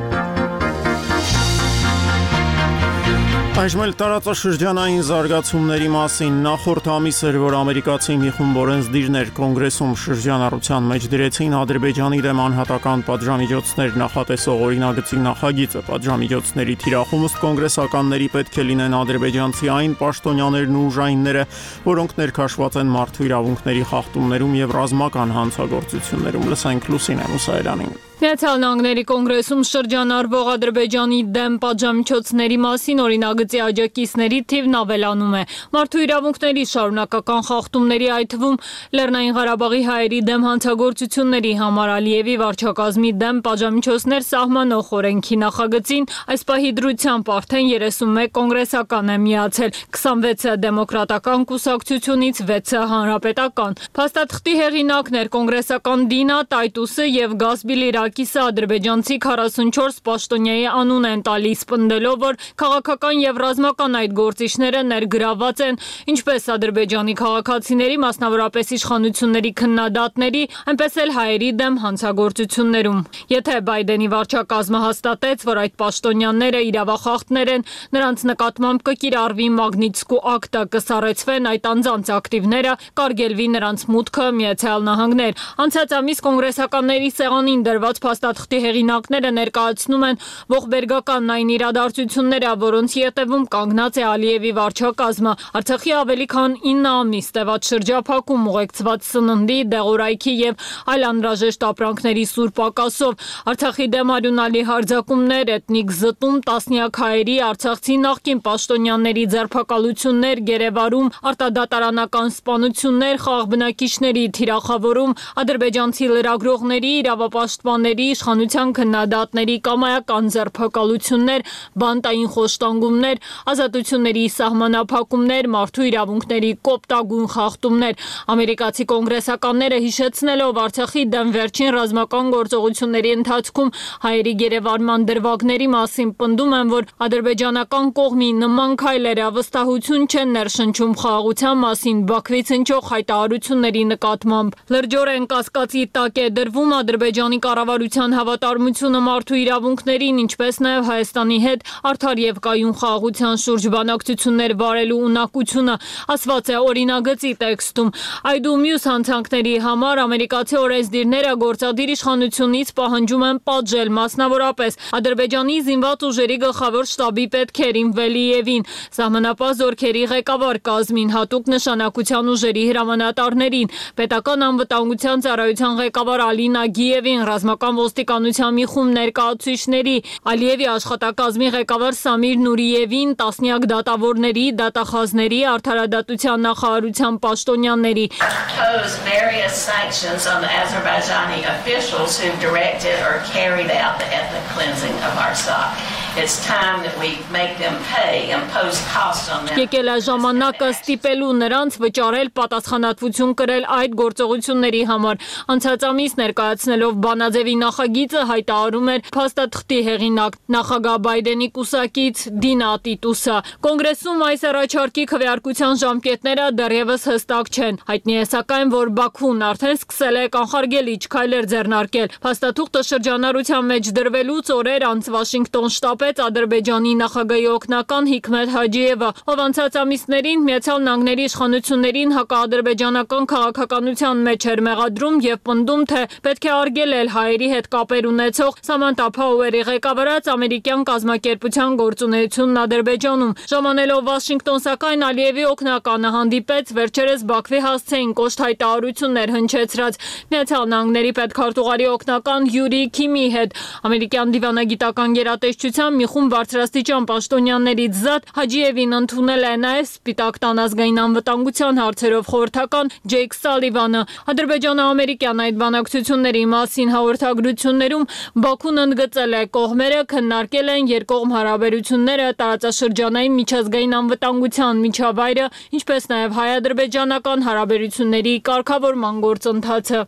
Այժմ էլ տարածաշրջանային զարգացումների մասին նախորդ ամիս էր, որ ամերիկացի մի խումբ օրենսդիրներ կոնգրեսում շրջանառության մեջ դրեցին Ադրբեջանի դեմ անհատական պատժամիջոցներ նախատեսող օրինագծի նախագիծը։ Պատժամիջոցների թիրախում ըստ կոնգրեսականների պետք է լինեն ադրբեջանցի այն պաշտոնյաներն ու ուժայինները, որոնք ներքաշված են մարդու իրավունքների խախտումներում եւ ռազմական հանցագործություններում։ Լսենք Լուսինե Մուսայելյանին։ Միացյալ Նահանգների կոնգրեսում շրջանառվող Ադրբեջանի դեմ պատժամիջոցների մասին օրինագծի աջակիցների թիվն ավելանում է։ Մարդու իրավունքների շարունակական խախտումների, այդ թվում Լեռնային Ղարաբաղի հայերի դեմ հանցագործությունների համար Ալիևի վարչակազմի դեմ պատժամիջոցներ սահմանող օրենքի նախագծին այս պահի դրությամբ արդեն 31 կոնգրեսական է միացել, 26-ը դեմոկրատական կուսակցությունից, 6-ը հանրապետական։ Փաստաթղթի հեղինակներ կոնգրեսական Դինա Տայտուսը եւ Գասբիլի Կիսը ադրբեջանցի 44 պաշտոնյայի անուն են տալիս, պնդելով, որ քաղաքական եւ ռազմական այդ գործիչները ներգրավված են ինչպես ադրբեջանի քաղաքացիների, մասնավորապես իշխանությունների քննադատների, այնպես էլ հայերի դեմ հանցագործություններում։ Եթե Բայդենի վարչակազմը հաստատեց, որ այդ պաշտոնյաները իրավախախտներ են, նրանց նկատմամբ կկիրառվի Մագնիտսկու ակտը, կսառեցվեն այդ անձանց ակտիվները, կարգելվի նրանց մուտքը Միացյալ Նահանգներ։ Անցած ամիս կոնգրեսականների սեղանին դրված փաստաթղթի հեղինակները ներկայացնում են ողբերգական այն իրադարձությունները, որոնց ետևում կանգնած է Ալիևի վարչակազմը։ Արցախի ավելի քան 9 ամիս տևած շրջափակում ուղեկցված սննդի, դեղորայքի եւ այլ անհրաժեշտ ապրանքների սուր պակասով, Արցախի դեմ արյունալի հարձակումներ, էթնիկ զտում, տասնյակ հայերի, արցախցի նախկին պաշտոնյաների ձերբակալություններ, գերեվարում, արտադատարանական սպանություններ, խաղ բնակիչների թիրախավորում, ադրբեջանցի լրագրողների, իրավապաշտպանների, իշխանության քննադատների կամայական ձերբակալություններ, բանտային խոշտանգումներ, ազատությունների սահմանափակումներ, մարդու իրավունքների կոպտագույն խախտումներ։ Ամերիկացի կոնգրեսականները հիշեցնելով Արցախի դեմ վերջին ռազմական գործողությունների ընթացքում հայերի գերեվարման դրվագների մասին պնդում են, որ ադրբեջանական կողմի նման քայլերը վստահություն չեն ներշնչում խաղաղության մասին Բաքվից հնչող հայտարարությունների նկատմամբ։ Լրջորեն կասկածի տակ է դրվում Ադրբեջանի կառավարության հավատարմությունը մարդու իրավունքներին, ինչպես նաև Հայաստանի հետ արդար եւ կայուն խաղաղության շուրջ բանակցություններ վարելու ունակությունը, ասված է օրինագծի տեքստում։ Այդ ու մյուս հանցանքների համար ամերիկացի օրենսդիրները գործադիր իշխանությունից պահանջում են պատժել, մասնավորապես Ադրբեջանի զինված ուժերի գլխավոր շտաբի պետ Քերիմ Վելիևին, սահմանապահ զորքերի ղեկավար կազմին, հատուկ նշանակության ուժերի հրամանատարներին, պետական անվտանգության ծառայության ղեկավար Ալի Նագիևին, ռազմական ոստիկանության մի խումբ ներկայացուցիչների, Ալիևի աշխատակազմի ղեկավար Սամիր Նուրիևին, տասնյակ դատավորների, դատախազների, արդարադատության նախարարության պաշտոնյաների։ Եկել է ժամանակը ստիպելու նրանց վճարել պատասխանատվություն կրել այդ գործողությունների համար։ Անցած ամիս ներկայացնելով Բանաձևի նախագիծը հայտարարում էր փաստաթղթի հեղինակ նախագահ Բայդենի կուսակից Դինա Տիտուսը։ Կոնգրեսում այս առաջարկի քվեարկության ժամկետները դեռևս հստակ չեն։ Հայտնի է սակայն, որ Բաքուն արդեն սկսել է կանխարգելիչ քայլեր ձեռնարկել։ Փաստաթուղթը շրջանառության մեջ դրվելուց օրեր անց Վաշինգտոն շտապ հայտարարեց Ադրբեջանի նախագահի օգնական Հիկմետ Հաջիևը, ով անցած ամիսներին Միացյալ Նահանգների իշխանություններին հակաադրբեջանական քաղաքականության մեջ էր մեղադրում եւ պնդում, թե պետք է արգելել հայերի հետ կապեր ունեցող Սամանթա Փաուերի ղեկավարած ամերիկյան կազմակերպության գործունեությունն Ադրբեջանում։ Ժամանելով Վաշինգտոն, սակայն Ալիևի օգնականը հանդիպեց վերջերս Բաքվի հասցեին կոշտ հայտարարություններ հնչեցրած Միացյալ Նահանգների պետքարտուղարի օգնական Յուրի Քիմի հետ։ Ամերիկյան դիվանագիտական գերատեսչության մի խումբ բարձրաստիճան պաշտոնյաներից զատ Հաջիևին ընդունել է նաև Սպիտակ տան ազգային անվտանգության հարցերով խորհրդական Ջեյք Սալիվանը։ Ադրբեջանա-ամերիկյան այդ բանակցությունների մասին հաղորդագրություններում Բաքուն ընդգծել է, կողմերը քննարկել են երկկողմ հարաբերությունները, տարածաշրջանային միջազգային անվտանգության միջավայրը, ինչպես նաև հայ-ադրբեջանական հարաբերությունների կարգավորման գործընթացը։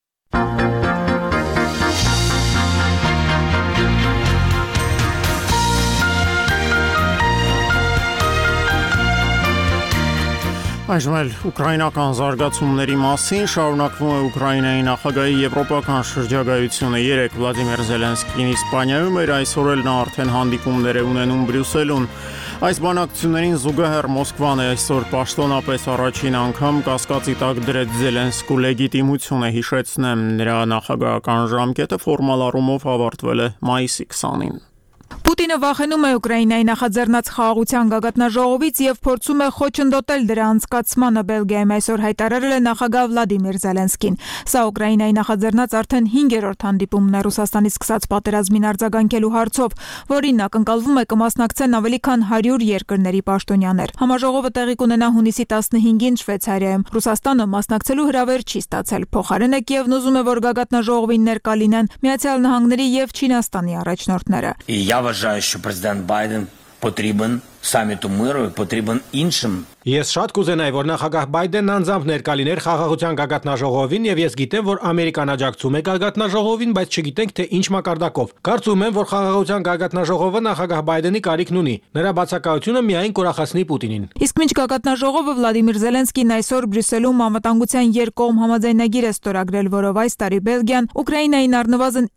Այժմ էլ ուկրաինական զարգացումների մասին շարունակվում է Ուկրաինայի նախագահի եվրոպական շրջագայությունը։ Երեկ Վլադիմիր Զելենսկին Իսպանիայում էր, այսօր էլ նա արդեն հանդիպումներ է ունենում Բրյուսելում։ Այս բանակցություններին զուգահեռ Մոսկվան է այսօր պաշտոնապես առաջին անգամ կասկածի տակ դրեց Զելենսկու լեգիտիմությունը, հիշեցնեմ, նրա նախագահական ժամկետը ֆորմալ առումով ավարտվել է մայիսի 20-ին։ Պուտինը վախենում է Ուկրաինայի նախաձեռնած խաղաղության գագաթնաժողովից եւ փորձում է խոչընդոտել դրա անցկացմանը, Բելգիայում այսօր հայտարարել է նախագահ Վլադիմիր Զելենսկին։ Սա Ուկրաինայի նախաձեռնած արդեն 5-րդ հանդիպումն է Ռուսաստանի սկսած պատերազմին արձագանքելու հարցով, որին ակնկալվում է կմասնակցեն ավելի քան 100 երկրների պաշտոնյաներ։ Համաժողովը տեղի կունենա հունիսի 15-ին Շվեյցարիայում։ Ռուսաստանը մասնակցելու հրավեր չի ստացել։ Փոխարենը Կիևն ուզում է, որ գագաթնաժողովին ներկա լինեն Միացյալ Նահանգների եւ Չինաստանի առաջնորդները։ Я вважаю, що президент Байден потрібен саміту миру і потрібен іншим. Ես շատ կուզենայի, որ նախագահ Բայդենն անձամբ ներկա լիներ խաղաղության գագաթնաժողովին եւ ես գիտեմ, որ Ամերիկան աջակցում է գագաթնաժողովին, բայց չգիտենք թե ինչ մակարդակով։ Կարծում եմ, որ խաղաղության գագաթնաժողովը նախագահ Բայդենի կարիքն ունի։ Նրա բացակայությունը միայն կուրախացնի Պուտինին։ Իսկ մինչ գագաթնաժողովը Վլադիմիր Զելենսկին այսօր Բրյուսելում անվտանգության երկկողմ համաձայնագիր է ստորագրել, որով այս տարի Բելգիան Ուկրաինային առնվազն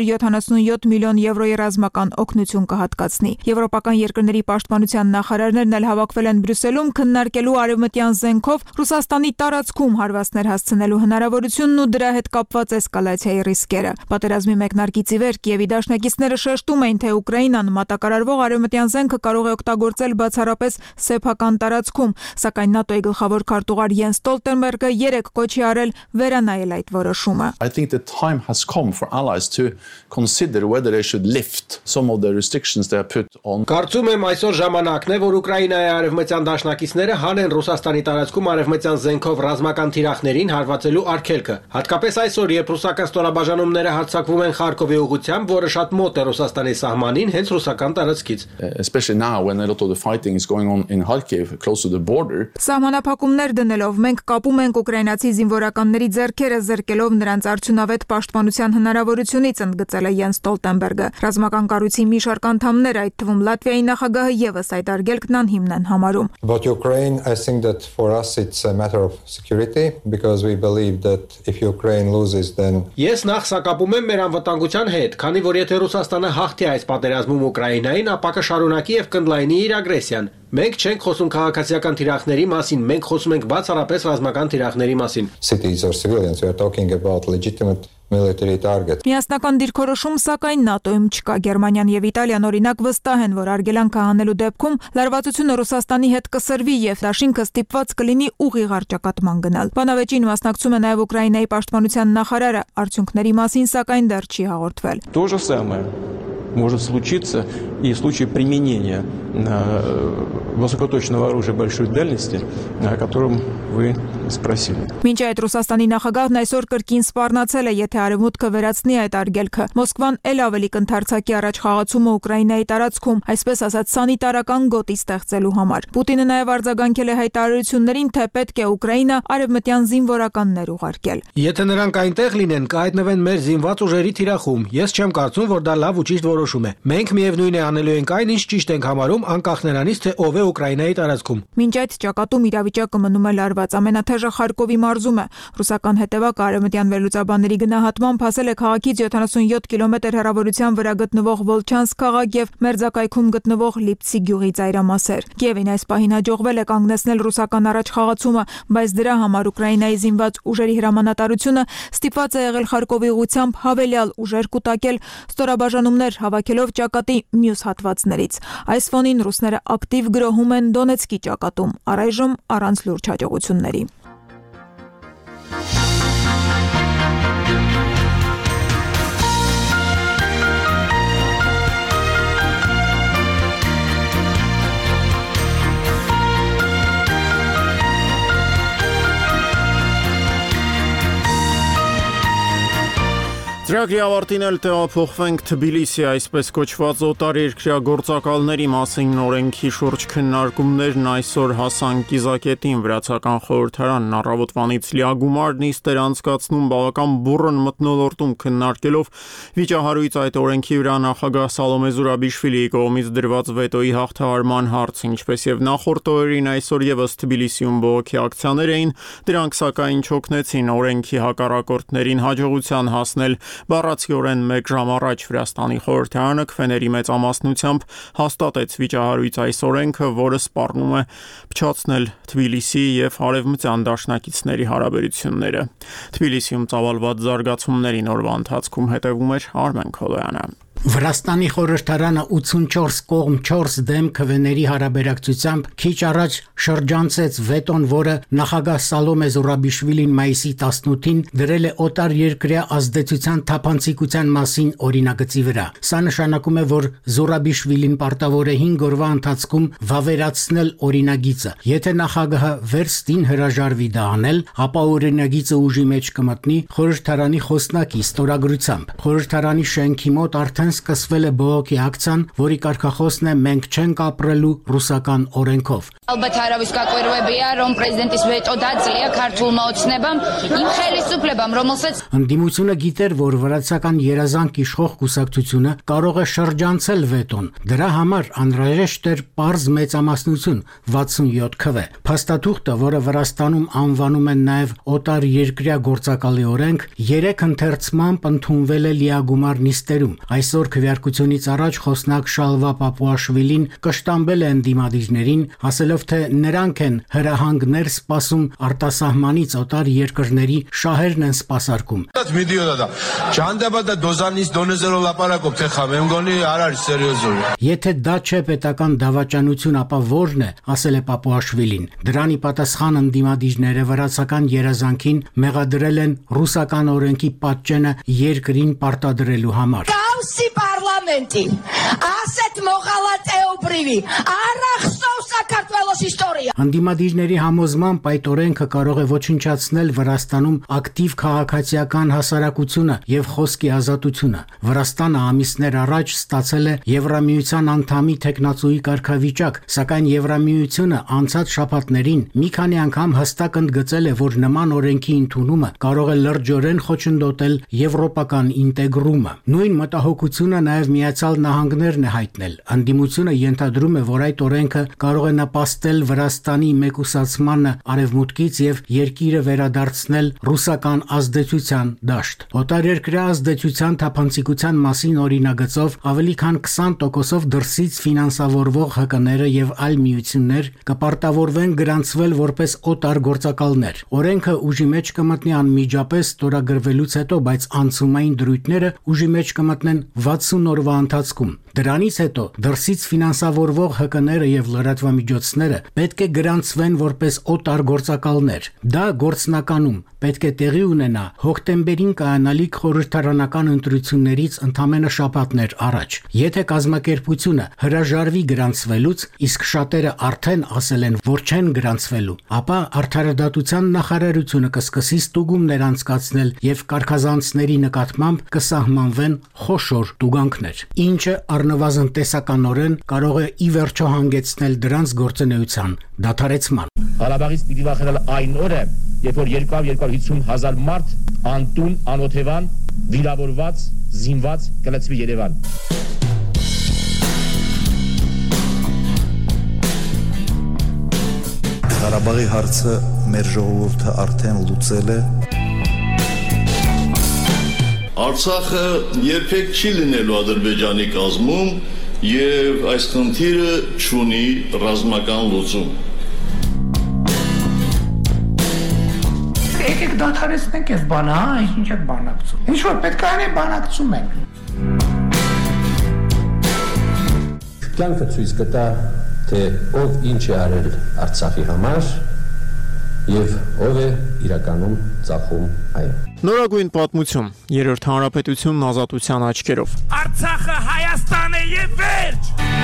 977 միլիոն եվրոյի ռազմական օգնություն կհատկացնի։ Եվրոպական երկրների պաշտպանության նախարարներն էլ հավաքվել են Բրյուսելում քննարկելու արևմտյան զենքով Ռուսաստանի տարածքում հարվածներ հասցնելու հնարավորությունն ու դրա հետ կապված էսկալացիայի ռիսկերը։ Պատերազմի մեկնարկից ի վեր Կիևի դաշնակիցները շեշտում էին, թե Ուկրաինան մատակարարվող արևմտյան զենքը կարող է օգտագործել բացառապես սեփական տարածքում, սակայն ՆԱՏՕ-ի գլխավոր քարտուղար Յենս Ստոլտենբերգը երեկ կոչի արել վերանայել այդ որոշումը։ I think the time has come for allies to consider whether they should lift some of the restrictions they have put on. Կարծում եմ այսօր ժամանակն է, որ Ուկրաինայի արևմտյան դաշնակիցները հանեն Ռուսաստանի տարածքում արևմտյան զենքով ռազմական թիրախներին հարվածելու արգելքը։ Հատկապես այսօր, երբ ռուսական ստորաբաժանումները հարձակվում են Խարկովի ուղղությամբ, որը շատ մոտ է Ռուսաստանի սահմանին, հենց ռուսական տարածքից։ Especially now when a lot of the fighting is going on in Kharkiv, close to the border. Սահմանափակումներ դնելով մենք կապում ենք ուկրաինացի զինվորականների ձեռքերը, զրկելով նրանց արդյունավետ պաշտպանության հնարավորությունից, ընդգծել է Յենս Ստոլտենբերգը։ Ռազմական կառույցի մի շարք անդամներ, այդ թվում Լատվիայի նախագահը եւս այդ արգելքն անհիմն են համարում։ About Ukraine, I think that for us it's a matter of security because we believe that if Ukraine loses then Ես նախ սակապում եմ մեր անվտանգության հետ, քանի որ եթե Ռուսաստանը հաղթի այս պատերազմում Ուկրաինային, ապա կշարունակի եւ կընդլայնի իր ագրեսիան։ Մենք չենք խոսում քաղաքացիական թիրախների մասին, մենք խոսում ենք բացառապես ռազմական թիրախների մասին։ Cities or civilians, we are talking about legitimate military targets. Միասնական դիրքորոշում սակայն ՆԱՏՕ-ում չկա։ Գերմանիան եւ Իտալիան օրինակ վստահ են, որ արգելանքը հանելու դեպքում լարվածությունը Ռուսաստանի հետ կսրվի եւ դաշինքը ստիպված կլինի ուղիղ առճակատման գնալ։ Բանավեճին մասնակցում է նաեւ Ուկրաինայի պաշտպանության նախարարը, արդյունքների մասին сакայն դեռ չի հաղորդվել։ То же самое может случиться и в случае применения высокоточного оружия большой дальности, о котором вы спросили. Մինչ այդ Ռուսաստանի նախագահն այսօր կրկին սպառնացել է, եթե արևմուտքը վերացնի այդ արգելքը, Մոսկվան ել ավելի կընթարցակի առաջ խաղացումը Ուկրաինայի տարածքում, այսպես ասած սանիտարական գոտի ստեղծելու համար։ Պուտինը նաև արձագանքել է հայտարարություններին, թե պետք է Ուկրաինա արևմտյան զինվորականներ ուղարկել։ Եթե նրանք այնտեղ լինեն, կհայտնվեն մեր զինված ուժերի թիրախում։ Ես չեմ կարծում, որ դա լավ ու ճիշտ որոշում է։ Մենք միևնույն է անելու ենք այն, ինչ ճիշտ ենք համարում, անկախ նրանից, թե ով է Ուկրաինայի տարածքում։ Մինչ այդ ճակատում իրավիճակը մնում է լարված։ Ամենաթեժը Խարկովի մարզում է։ Ռուսական հետևակը արևմտյան վերլուծաբանների գնահատմամբ հասել է քաղաքից 77 կիլոմետր հեռավորության վրա գտնվող Վոլչանսկ քաղաք եւ մերձակայքում գտնվող Լիպցի գյուղի ծայրամասեր։ Կիևին այս պահին հաջողվել է կանգնեցնել ռուսական առաջխաղացումը, բայց դրա համար Ուկրաինայի զինված ուժերի հրամանատարությունը ստիպված է եղել Խարկովի ուղղությամբ հավելյալ ուժեր կուտակել, ստորաբաժանումներ հավաքելով ճակատի մյուս հատվածներից։ Այս ֆոնին ռուսները ակտիվ գրոհում են Դոնեցկի ճակատում, առայժմ առանց լուրջ հաջողությունների։ Ծրագրի ավարտին էլ տեղափոխվենք Թբիլիսի, այսպես կոչված օտարերկրյա գործակալների մասին օրենքի շուրջ քննարկումներն այսօր հասան կիզակետին։ Վրացական խորհրդարանն առավոտվանից լիագումար նիստ էր անցկացնում բավական բուռն մթնոլորտում քննարկելով վիճահարույց այդ օրենքի վրա նախագահ Սալոմե Զուրաբիշվիլիի կողմից դրված վետոյի հաղթահարման հարց, ինչպես եւ նախորդ օրերին այսօր եւս Թբիլիսիում բողոքի ակցիաներ էին, դրանք սակայն չօգնեցին օրենքի հակառակորդներին հաջողության հասնել։ Բառացիորեն 1 ժամ առաջ Վրաստանի խորհրդարանը քվեների մեծամասնությամբ հաստատեց վիճահարույց այս օրենքը, որը սպառնում է փչացնել Թբիլիսի եւ արևմտյան դաշնակիցների հարաբերությունները։ Թբիլիսիում ծավալված զարգացումներին օրվա ընթացքում հետևում էր Արմեն Քոլոյանը։ Վրաստանի խորհրդարանը 84 կողմ 4 դեմ քվեների հարաբերակցությամբ քիչ առաջ շրջանցեց վետոն, որը նախագահ Սալոմե Զուրաբիշվիլին մայիսի 18-ին դրել է օտար երկրյա ազդեցության թափանցիկության մասին օրինագծի վրա։ Սա նշանակում է, որ Զուրաբիշվիլին պարտավոր է 5 օրվա ընթացքում վավերացնել օրինագիծը։ Եթե նախագահը վերստին հրաժարվի դա անել, ապա օրինագիծը ուժի մեջ կմտնի խորհրդարանի խոսնակի ստորագրությամբ։ Խորհրդարանի շենքի մոտ արդեն սկսվել է բողոքի ակցիան, որի կարգախոսն է «Մենք չենք ապրելու ռուսական օրենքով»։ Ალბათ հարավուսկակոյրուեբია, რომ պրեզիդենտის վետո դածլია քարտულმა ოცნებამ იმ ხელისუფლებამ, რომელსაც Ընդդիմությունը գիտեր, որ վրացական երազանք իշխող կուսակցությունը կարող է շրջանցել վետոն։ Դրա համար անհրաժեշտ էր պարզ մեծամասնություն 67 քվե։ Փաստաթուղթը, որը Վրաստանում անվանում են նաև օտար երկրյա գործակալի օրենք, 3 ընթերցմամբ ընդունվել է լիագումար նիստերում։ Այսօր քվեարկությունից առաջ խոսնակ Շալվա Պապուաշվիլին կշտամբել է ընդդիմադիրներին, ասելով, թե նրանք են հրահանգներ սպասում արտասահմանից, օտար երկրների շահերն են սպասարկում։ Եթե դա չէ պետական դավաճանություն, ապա ո՞րն է, ասել է Պապուաշվիլին։ Դրան ի պատասխան ընդդիմադիրները վրացական երազանքին մեղադրել են ռուսական օրենքի պատճենը երկրին պարտադրելու համար։ Parlamenti, asset moghalateobrivi, araxsov Sakartvelos история։ Ընդդիմադիրների համոզմամբ այդ օրենքը կարող է ոչնչացնել Վրաստանում ակտիվ քաղաքացիական հասարակությունը եւ խոսքի ազատությունը։ Վրաստանը ամիսներ առաջ ստացել է Եվրամիության անդամի տեխնացուի կարգավիճակ, սակայն Եվրամիությունը անցած շաբաթներին մի քանի անգամ հստակ ընդգծել է, որ նման օրենքի ընդունումը կարող է լրջորեն խոչընդոտել եվրոպական ինտեգրումը։ Նույն մտահոգությունը նաև Միացյալ Նահանգներն է հայտնել։ Ընդդիմությունը ենթադրում է, որ այդ օրենքը կարող է նպաստել Վրաստանի մեկուսացմանը արևմուտքից եւ երկիրը վերադարձնել ռուսական ազդեցության դաշտ։ Օտարերկրյա ազդեցության թափանցիկության մասին օրինագծով ավելի քան 20%-ով դրսից ֆինանսավորվող ՀԿ-ները եւ այլ միություններ կպարտավորվեն գրանցվել որպես օտար գործակալներ։ Օրենքը ուժի մեջ կմտնի անմիջապես ստորագրվելուց հետո, բայց անցումային դրույթները ուժի մեջ կմտնեն 60 օրվա ընթացքում։ Դրանից հետո դրսից ֆինանսավորվող ՀԿ-ները եւ լրատվամիջոցները պետք է գրանցվեն որպես օտար գործակալներ։ Դա գործնականում պետք է տեղի ունենա հոկտեմբերին կայանալիք խորհրդարանական ընտրություններից ընդամենը շաբաթներ առաջ։ Եթե կազմակերպությունը հրաժարվի գրանցվելուց, իսկ շատերը արդեն ասել են, որ չեն գրանցվելու, ապա Արդարադատության նախարարությունը կսկսի ստուգումներ անցկացնել եւ կարգազանցների նկատմամբ կսահմանվեն խոշոր տուգանքներ, ինչը առնվազն տեսականորեն կարող է ի վերջո հանգեցնել դրանց գործունեության դադարեցման։ Ղարաբաղից պիտի վախենալ այն օրը, երբ որ 250 հազար մարդ անտուն, անօթևան, վիրավորված, զինված կլցվի Երևան։ Ղարաբաղի հարցը մեր ժողովուրդը արդեն լուծել է։ Արցախը երբեք չի լինելու Ադրբեջանի կազմում եւ այս խնդիրը չունի ռազմական լուծում։ Եկեք դադարեցնենք այս բանը, ինչ եք բանակցում։ Ինչ որ պետք է անենք, բանակցում ենք։ Կյանքը ցույց կտա, թե ով ինչ է արել Արցախի համար եւ ով է իրականում ծախում այն։ Նորագույն պատմություն, Երրորդ հանրապետությունն ազատության աչքերով։ Արցախը Հայաստան է եւ վերջ։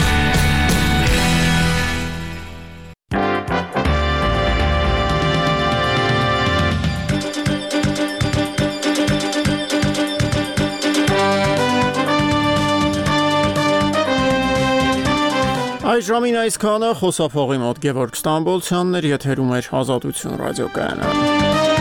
Այս ժամին այսքանը խոսափողի մոտ Գևորգ Ստամբոլցյանն էր, եթերում էր Ազատություն ռադիոկայանը։